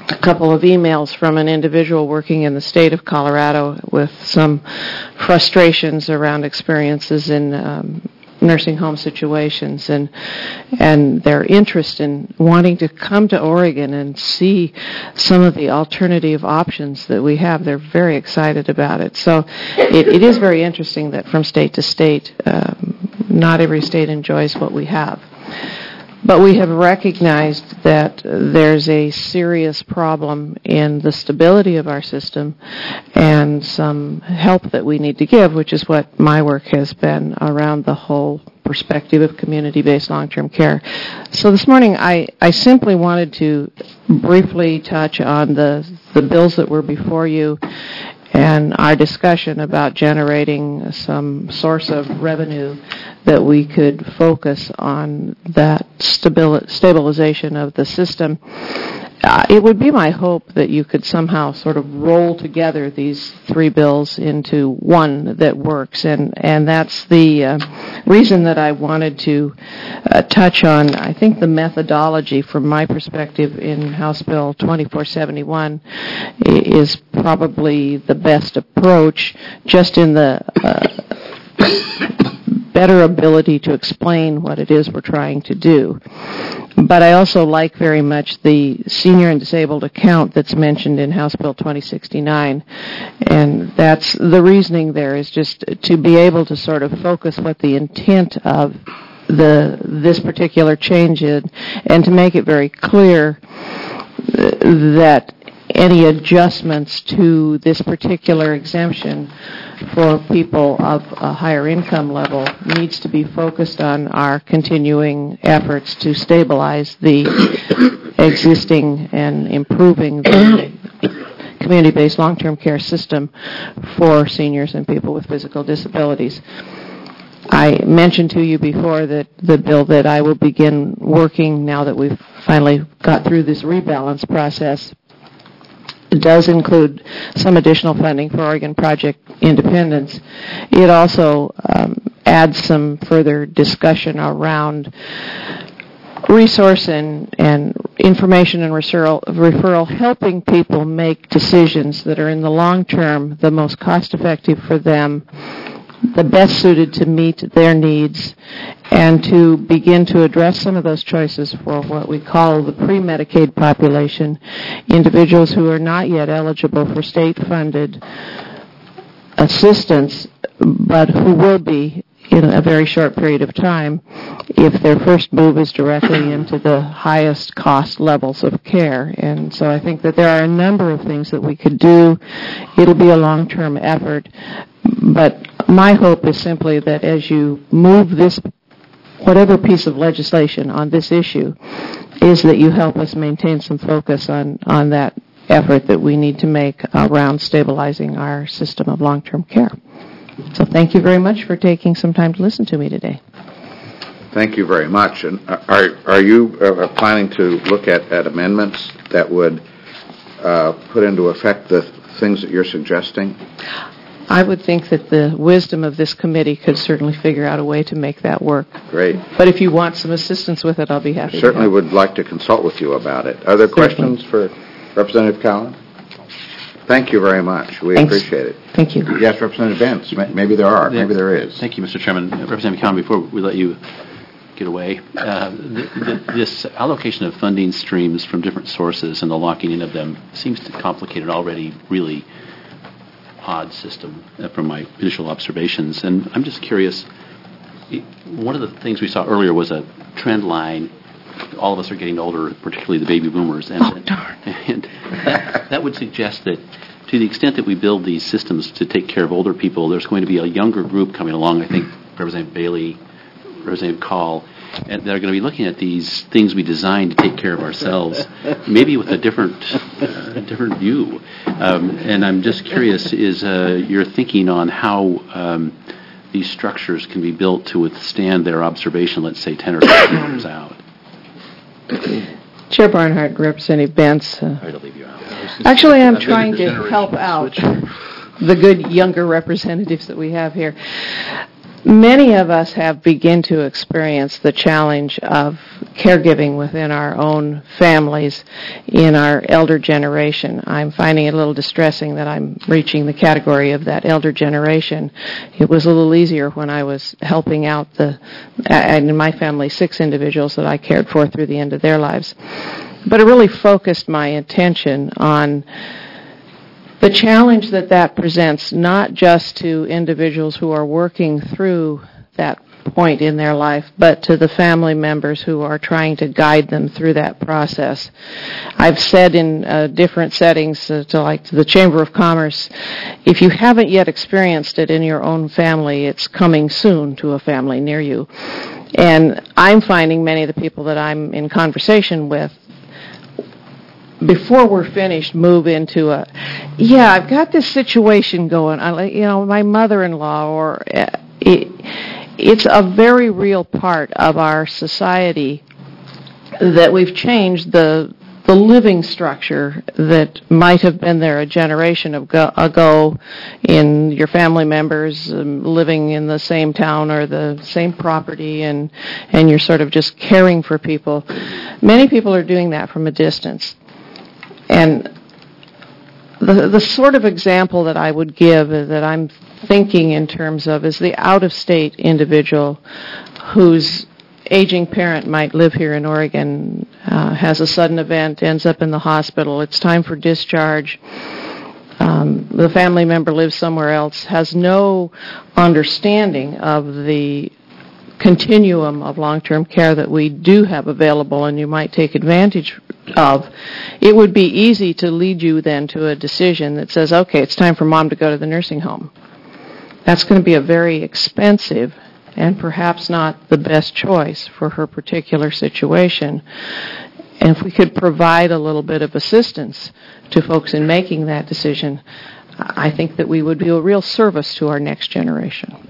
a couple of emails from an individual working in the state of Colorado with some frustrations around experiences in um, nursing home situations, and and their interest in wanting to come to Oregon and see some of the alternative options that we have. They're very excited about it. So it, it is very interesting that from state to state, um, not every state enjoys what we have. But we have recognized that there's a serious problem in the stability of our system and some help that we need to give, which is what my work has been around the whole perspective of community-based long-term care. So this morning I, I simply wanted to briefly touch on the, the bills that were before you and our discussion about generating some source of revenue that we could focus on that stabil- stabilization of the system. Uh, it would be my hope that you could somehow sort of roll together these three bills into one that works, and, and that's the uh, reason that I wanted to uh, touch on, I think, the methodology from my perspective in House Bill twenty-four seventy-one is probably the best approach, just in the uh, better ability to explain what it is we're trying to do. But I also like very much the senior and disabled account that's mentioned in House Bill twenty sixty-nine, and that's the reasoning there is just to be able to sort of focus what the intent of the this particular change is, and to make it very clear that any adjustments to this particular exemption for people of a higher income level needs to be focused on our continuing efforts to stabilize the existing and improving the community-based long-term care system for seniors and people with physical disabilities. I mentioned to you before that the bill that I will begin working now that we've finally got through this rebalance process does include some additional funding for Oregon Project Independence. It also um, adds some further discussion around resource and, and information and referral, referral, helping people make decisions that are in the long term the most cost effective for them, the best suited to meet their needs, and to begin to address some of those choices for what we call the pre-Medicaid population, individuals who are not yet eligible for state-funded assistance, but who will be in a very short period of time if their first move is directly into the highest cost levels of care. And so I think that there are a number of things that we could do. It'll be a long-term effort, but my hope is simply that as you move this, whatever piece of legislation on this issue, is that you help us maintain some focus on, on that effort that we need to make around stabilizing our system of long-term care. So thank you very much for taking some time to listen to me today. Thank you very much. And are are you uh, planning to look at, at amendments that would uh, put into effect the things that you're suggesting? I would think that the wisdom of this committee could certainly figure out a way to make that work. Great. But if you want some assistance with it, I'll be happy I certainly to help. would like to consult with you about it. Are there Certainly. questions for Representative Cowan? Thank you very much. We Thanks. appreciate it. Thank you. Yes, Representative Benz. May- Maybe there are. Maybe there is. Thank you, Mister Chairman. Uh, Representative Cowan, before we let you get away, uh, th- th- this allocation of funding streams from different sources and the locking in of them seems to complicate an already really odd system uh, from my initial observations. And I'm just curious, it- one of the things we saw earlier was a trend line. All of us are getting older, particularly the baby boomers. And, Oh, darn. And that, that would suggest that to the extent that we build these systems to take care of older people, there's going to be a younger group coming along. I think Representative Bailey, Representative Call, and they're going to be looking at these things we designed to take care of ourselves, maybe with a different, uh, different view. Um, and I'm just curious, is uh, your thinking on how um, these structures can be built to withstand their observation, let's say ten or fifteen years out? Chair Barnhart, Representative Benz. Uh, Sorry to leave you out. actually, I'm trying to help out the good younger representatives that we have here. many of us have begun to experience the challenge of caregiving within our own families in our elder generation. I'm finding it a little distressing that I'm reaching the category of that elder generation. It was a little easier when I was helping out the, and in my family, six individuals that I cared for through the end of their lives. But it really focused my attention on the challenge that that presents, not just to individuals who are working through that point in their life, but to the family members who are trying to guide them through that process. I've said in uh, different settings, uh, to like to the Chamber of Commerce, if you haven't yet experienced it in your own family, it's coming soon to a family near you. And I'm finding many of the people that I'm in conversation with, before we're finished, move into a, yeah, I've got this situation going. I, you know, my mother-in-law, or uh, it, it's a very real part of our society that we've changed the the living structure that might have been there a generation ago, ago in your family members um, living in the same town or the same property, and and you're sort of just caring for people. Many people are doing that from a distance. And the the sort of example that I would give, that I'm thinking in terms of, is the out-of-state individual whose aging parent might live here in Oregon, uh, has a sudden event, ends up in the hospital, it's time for discharge. Um, the family member lives somewhere else, has no understanding of the continuum of long-term care that we do have available and you might take advantage of. It would be easy to lead you then to a decision that says, okay, it's time for mom to go to the nursing home. That's going to be a very expensive and perhaps not the best choice for her particular situation. And if we could provide a little bit of assistance to folks in making that decision, I think that we would be a real service to our next generation.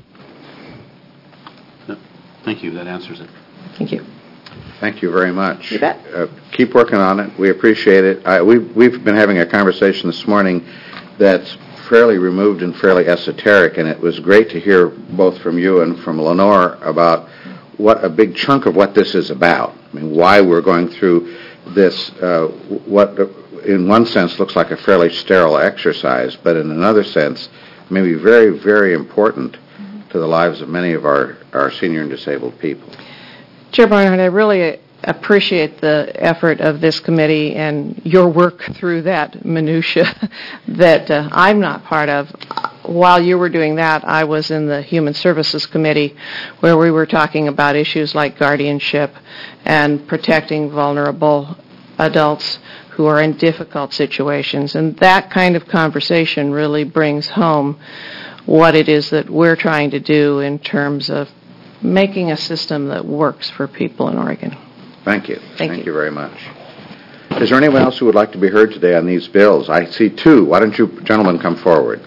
Thank you. That answers it. Thank you. Thank you very much. You bet. Uh, keep working on it. We appreciate it. I, we've, we've been having a conversation this morning that's fairly removed and fairly esoteric, and it was great to hear both from you and from Lenore about what a big chunk of what this is about. I mean, why we're going through this, uh, what in one sense looks like a fairly sterile exercise, but in another sense may be very, very important to the lives of many of our, our senior and disabled people. Chair Barnhart, I really appreciate the effort of this committee and your work through that minutia that uh, I'm not part of. While you were doing that, I was in the Human Services Committee where we were talking about issues like guardianship and protecting vulnerable adults who are in difficult situations. And that kind of conversation really brings home what it is that we're trying to do in terms of making a system that works for people in Oregon. Thank you. Thank, Thank you. you very much. Is there anyone else who would like to be heard today on these bills? I see two. Why don't you gentlemen come forward?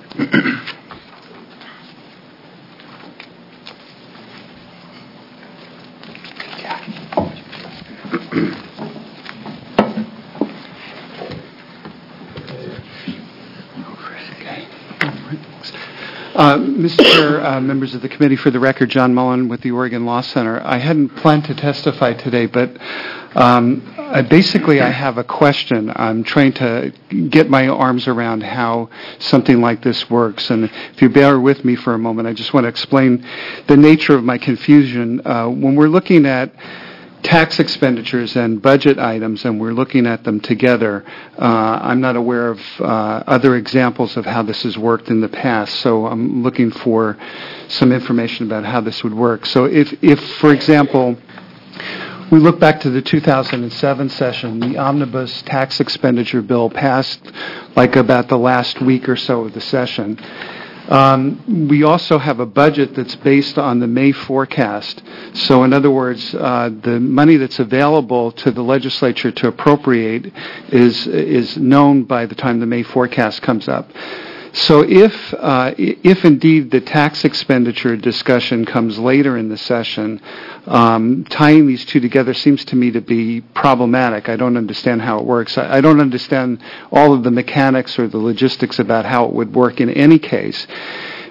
Uh, Mister Chair, uh, members of the committee, for the record, John Mullen with the Oregon Law Center. I hadn't planned to testify today, but um, I basically I have a question. I'm trying to get my arms around how something like this works. And if you bear with me for a moment, I just want to explain the nature of my confusion. Uh, when we're looking at tax expenditures and budget items, and we're looking at them together, Uh, I'm not aware of uh, other examples of how this has worked in the past, so I'm looking for some information about how this would work. So if, if for example, we look back to the two thousand seven session, the omnibus tax expenditure bill passed like about the last week or so of the session. Um, we also have a budget that's based on the May forecast. So in other words, uh, the money that's available to the legislature to appropriate is is known by the time the May forecast comes up. So if uh, if indeed the tax expenditure discussion comes later in the session, um, tying these two together seems to me to be problematic. I don't understand how it works. I, I don't understand all of the mechanics or the logistics about how it would work in any case.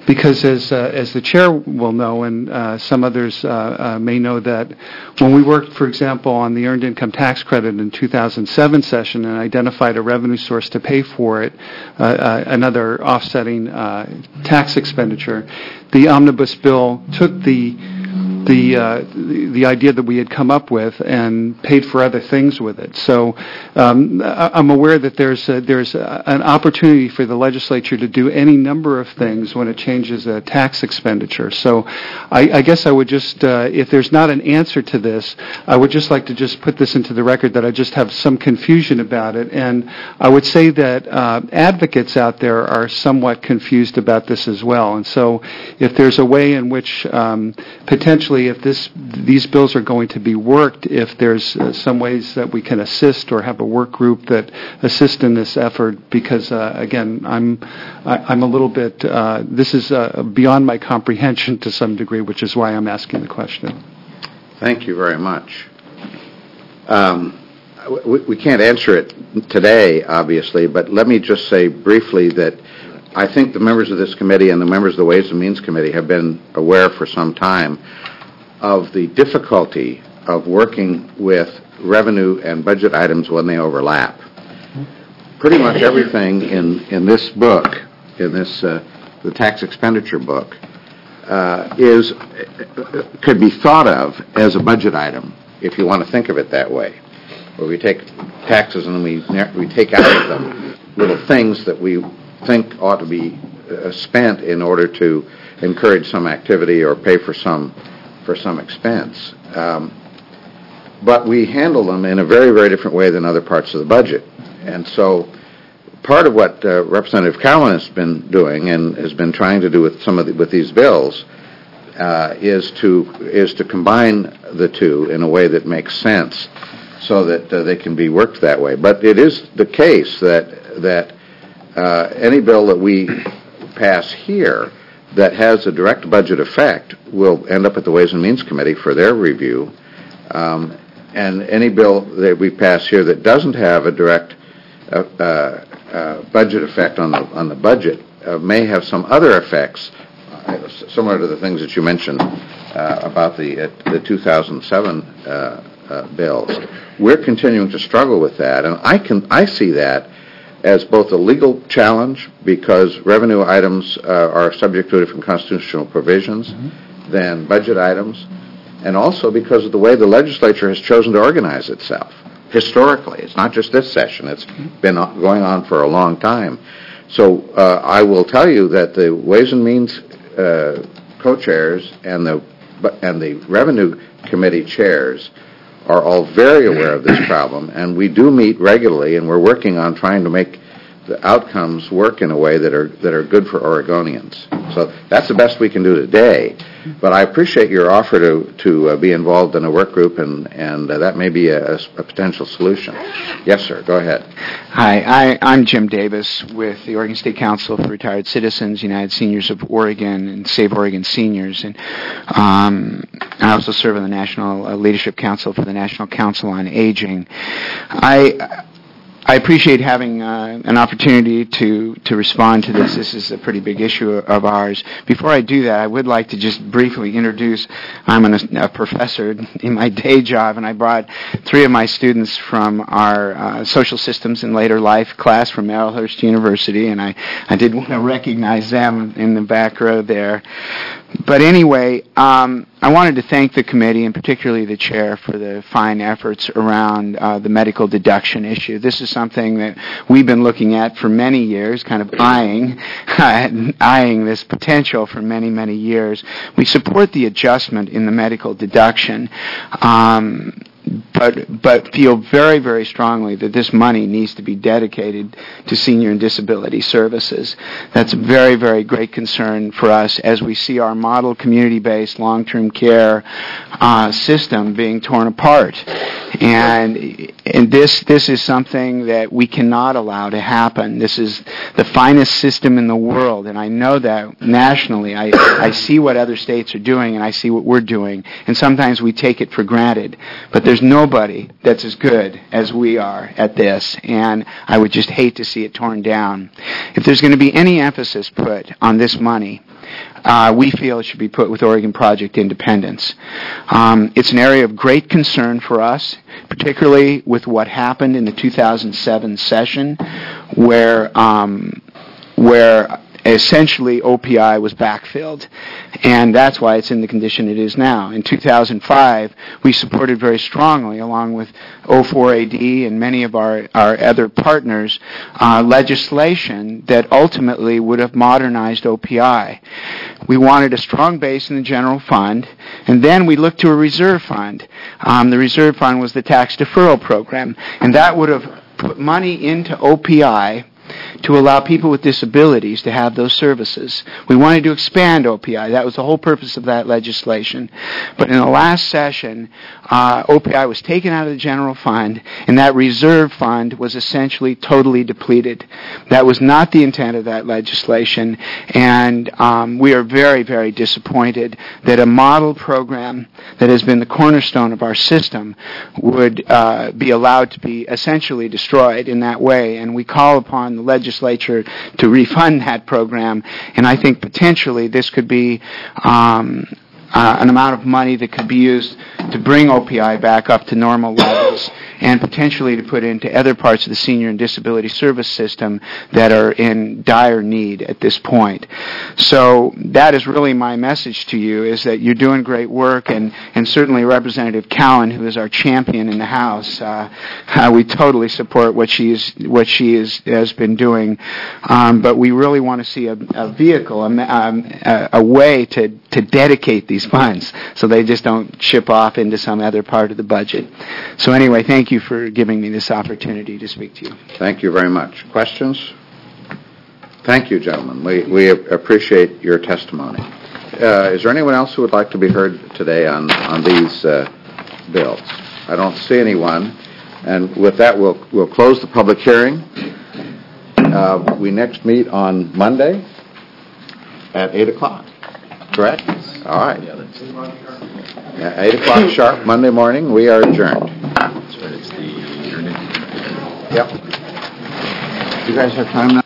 because as uh, as the chair will know, and uh, some others uh, uh, may know, that when we worked, for example, on the earned income tax credit in two thousand seven session and identified a revenue source to pay for it, uh, uh, another offsetting uh, tax expenditure, the omnibus bill took the the, uh, the the idea that we had come up with and paid for other things with it. So um, I'm aware that there's a, there's a, an opportunity for the legislature to do any number of things when it changes a tax expenditure. So I, I guess I would just, uh, if there's not an answer to this, I would just like to just put this into the record that I just have some confusion about it. And I would say that uh, advocates out there are somewhat confused about this as well. And so if there's a way in which um, potentially if this these bills are going to be worked, if there's uh, some ways that we can assist or have a work group that assist in this effort, because uh, again, I'm I, I'm a little bit uh, this is uh, beyond my comprehension to some degree, which is why I'm asking the question. Thank you very much. Um, we, we can't answer it today, obviously, but let me just say briefly that I think the members of this committee and the members of the Ways and Means Committee have been aware for some time of the difficulty of working with revenue and budget items when they overlap. Pretty much everything in, in this book, in this uh, the tax expenditure book, uh, is could be thought of as a budget item, if you want to think of it that way, where we take taxes and we we take out of them little things that we think ought to be uh, spent in order to encourage some activity or pay for some for some expense. Um, but we handle them in a very, very different way than other parts of the budget. And so part of what uh, Representative Cowan has been doing and has been trying to do with some of the, with these bills uh, is to is to combine the two in a way that makes sense so that uh, they can be worked that way. But it is the case that that uh, any bill that we pass here that has a direct budget effect will end up at the Ways and Means Committee for their review. Um, and any bill that we pass here that doesn't have a direct uh, uh, uh, budget effect on the on the budget uh, may have some other effects, uh, similar to the things that you mentioned uh, about the uh, the two thousand seven uh, uh, bills. We're continuing to struggle with that, and I can I see that as both a legal challenge because revenue items uh, are subject to different constitutional provisions mm-hmm. than budget items, and also because of the way the legislature has chosen to organize itself. Historically, it's not just this session, it's mm-hmm. been going on for a long time. So uh, I will tell you that the Ways and Means uh, co-chairs and the and the Revenue Committee chairs are all very aware of this problem, and we do meet regularly, and we're working on trying to make the outcomes work in a way that are that are good for Oregonians. So that's the best we can do today. But I appreciate your offer to to uh, be involved in a work group, and and uh, that may be a, a potential solution. Yes, sir. Go ahead. Hi, I, I'm Jim Davis with the Oregon State Council for Retired Citizens, United Seniors of Oregon, and Save Oregon Seniors, and um, I also serve on the National uh, Leadership Council for the National Council on Aging. I. I appreciate having uh, an opportunity to, to respond to this. This is a pretty big issue of ours. Before I do that, I would like to just briefly introduce, I'm an, a professor in my day job, and I brought three of my students from our uh, social systems and later life class from Marylhurst University, and I, I did want to recognize them in the back row there. But anyway, um, I wanted to thank the committee, and particularly the chair, for the fine efforts around uh, the medical deduction issue. This is something that we've been looking at for many years, kind of eyeing, eyeing this potential for many, many years. We support the adjustment in the medical deduction. Um, But but feel very, very strongly that this money needs to be dedicated to senior and disability services. That's a very, very great concern for us as we see our model community-based long-term care uh, system being torn apart. And and this this is something that we cannot allow to happen. This is the finest system in the world, and I know that nationally. I, I see what other states are doing, and I see what we're doing, and sometimes we take it for granted. But there's nobody that's as good as we are at this, and I would just hate to see it torn down. If there's going to be any emphasis put on this money, uh, we feel it should be put with Oregon Project Independence. Um, it's an area of great concern for us, particularly with what happened in the two thousand seven session, where um, where essentially O P I was backfilled, and that's why it's in the condition it is now. In two thousand five, we supported very strongly, along with O four A D and many of our, our other partners, uh, legislation that ultimately would have modernized O P I. We wanted a strong base in the general fund, and then we looked to a reserve fund. Um, the reserve fund was the tax deferral program, and that would have put money into O P I to allow people with disabilities to have those services. We wanted to expand O P I. That was the whole purpose of that legislation. But in the last session, uh, O P I was taken out of the general fund, and that reserve fund was essentially totally depleted. That was not the intent of that legislation, and um, we are very, very disappointed that a model program that has been the cornerstone of our system would uh, be allowed to be essentially destroyed in that way, and we call upon the legislature to refund that program, and I think potentially this could be um, uh, an amount of money that could be used to bring O P I back up to normal levels and potentially to put into other parts of the senior and disability service system that are in dire need at this point. So that is really my message to you, is that you're doing great work, and, and certainly Representative Cowan, who is our champion in the House, uh, uh, we totally support what she is what she is has been doing. Um, but we really want to see a, a vehicle, a, um, a, a way to, to dedicate these funds so they just don't ship off into some other part of the budget. So anyway, thank you for giving me this opportunity to speak to you. Thank you very much. Questions? Thank you, gentlemen. We, we appreciate your testimony. Uh, is there anyone else who would like to be heard today on, on these uh, bills? I don't see anyone. And with that, we'll, we'll close the public hearing. Uh, we next meet on Monday at eight o'clock. Correct? All right. Yeah, eight o'clock sharp Monday morning. We are adjourned. Yep. You guys have time now?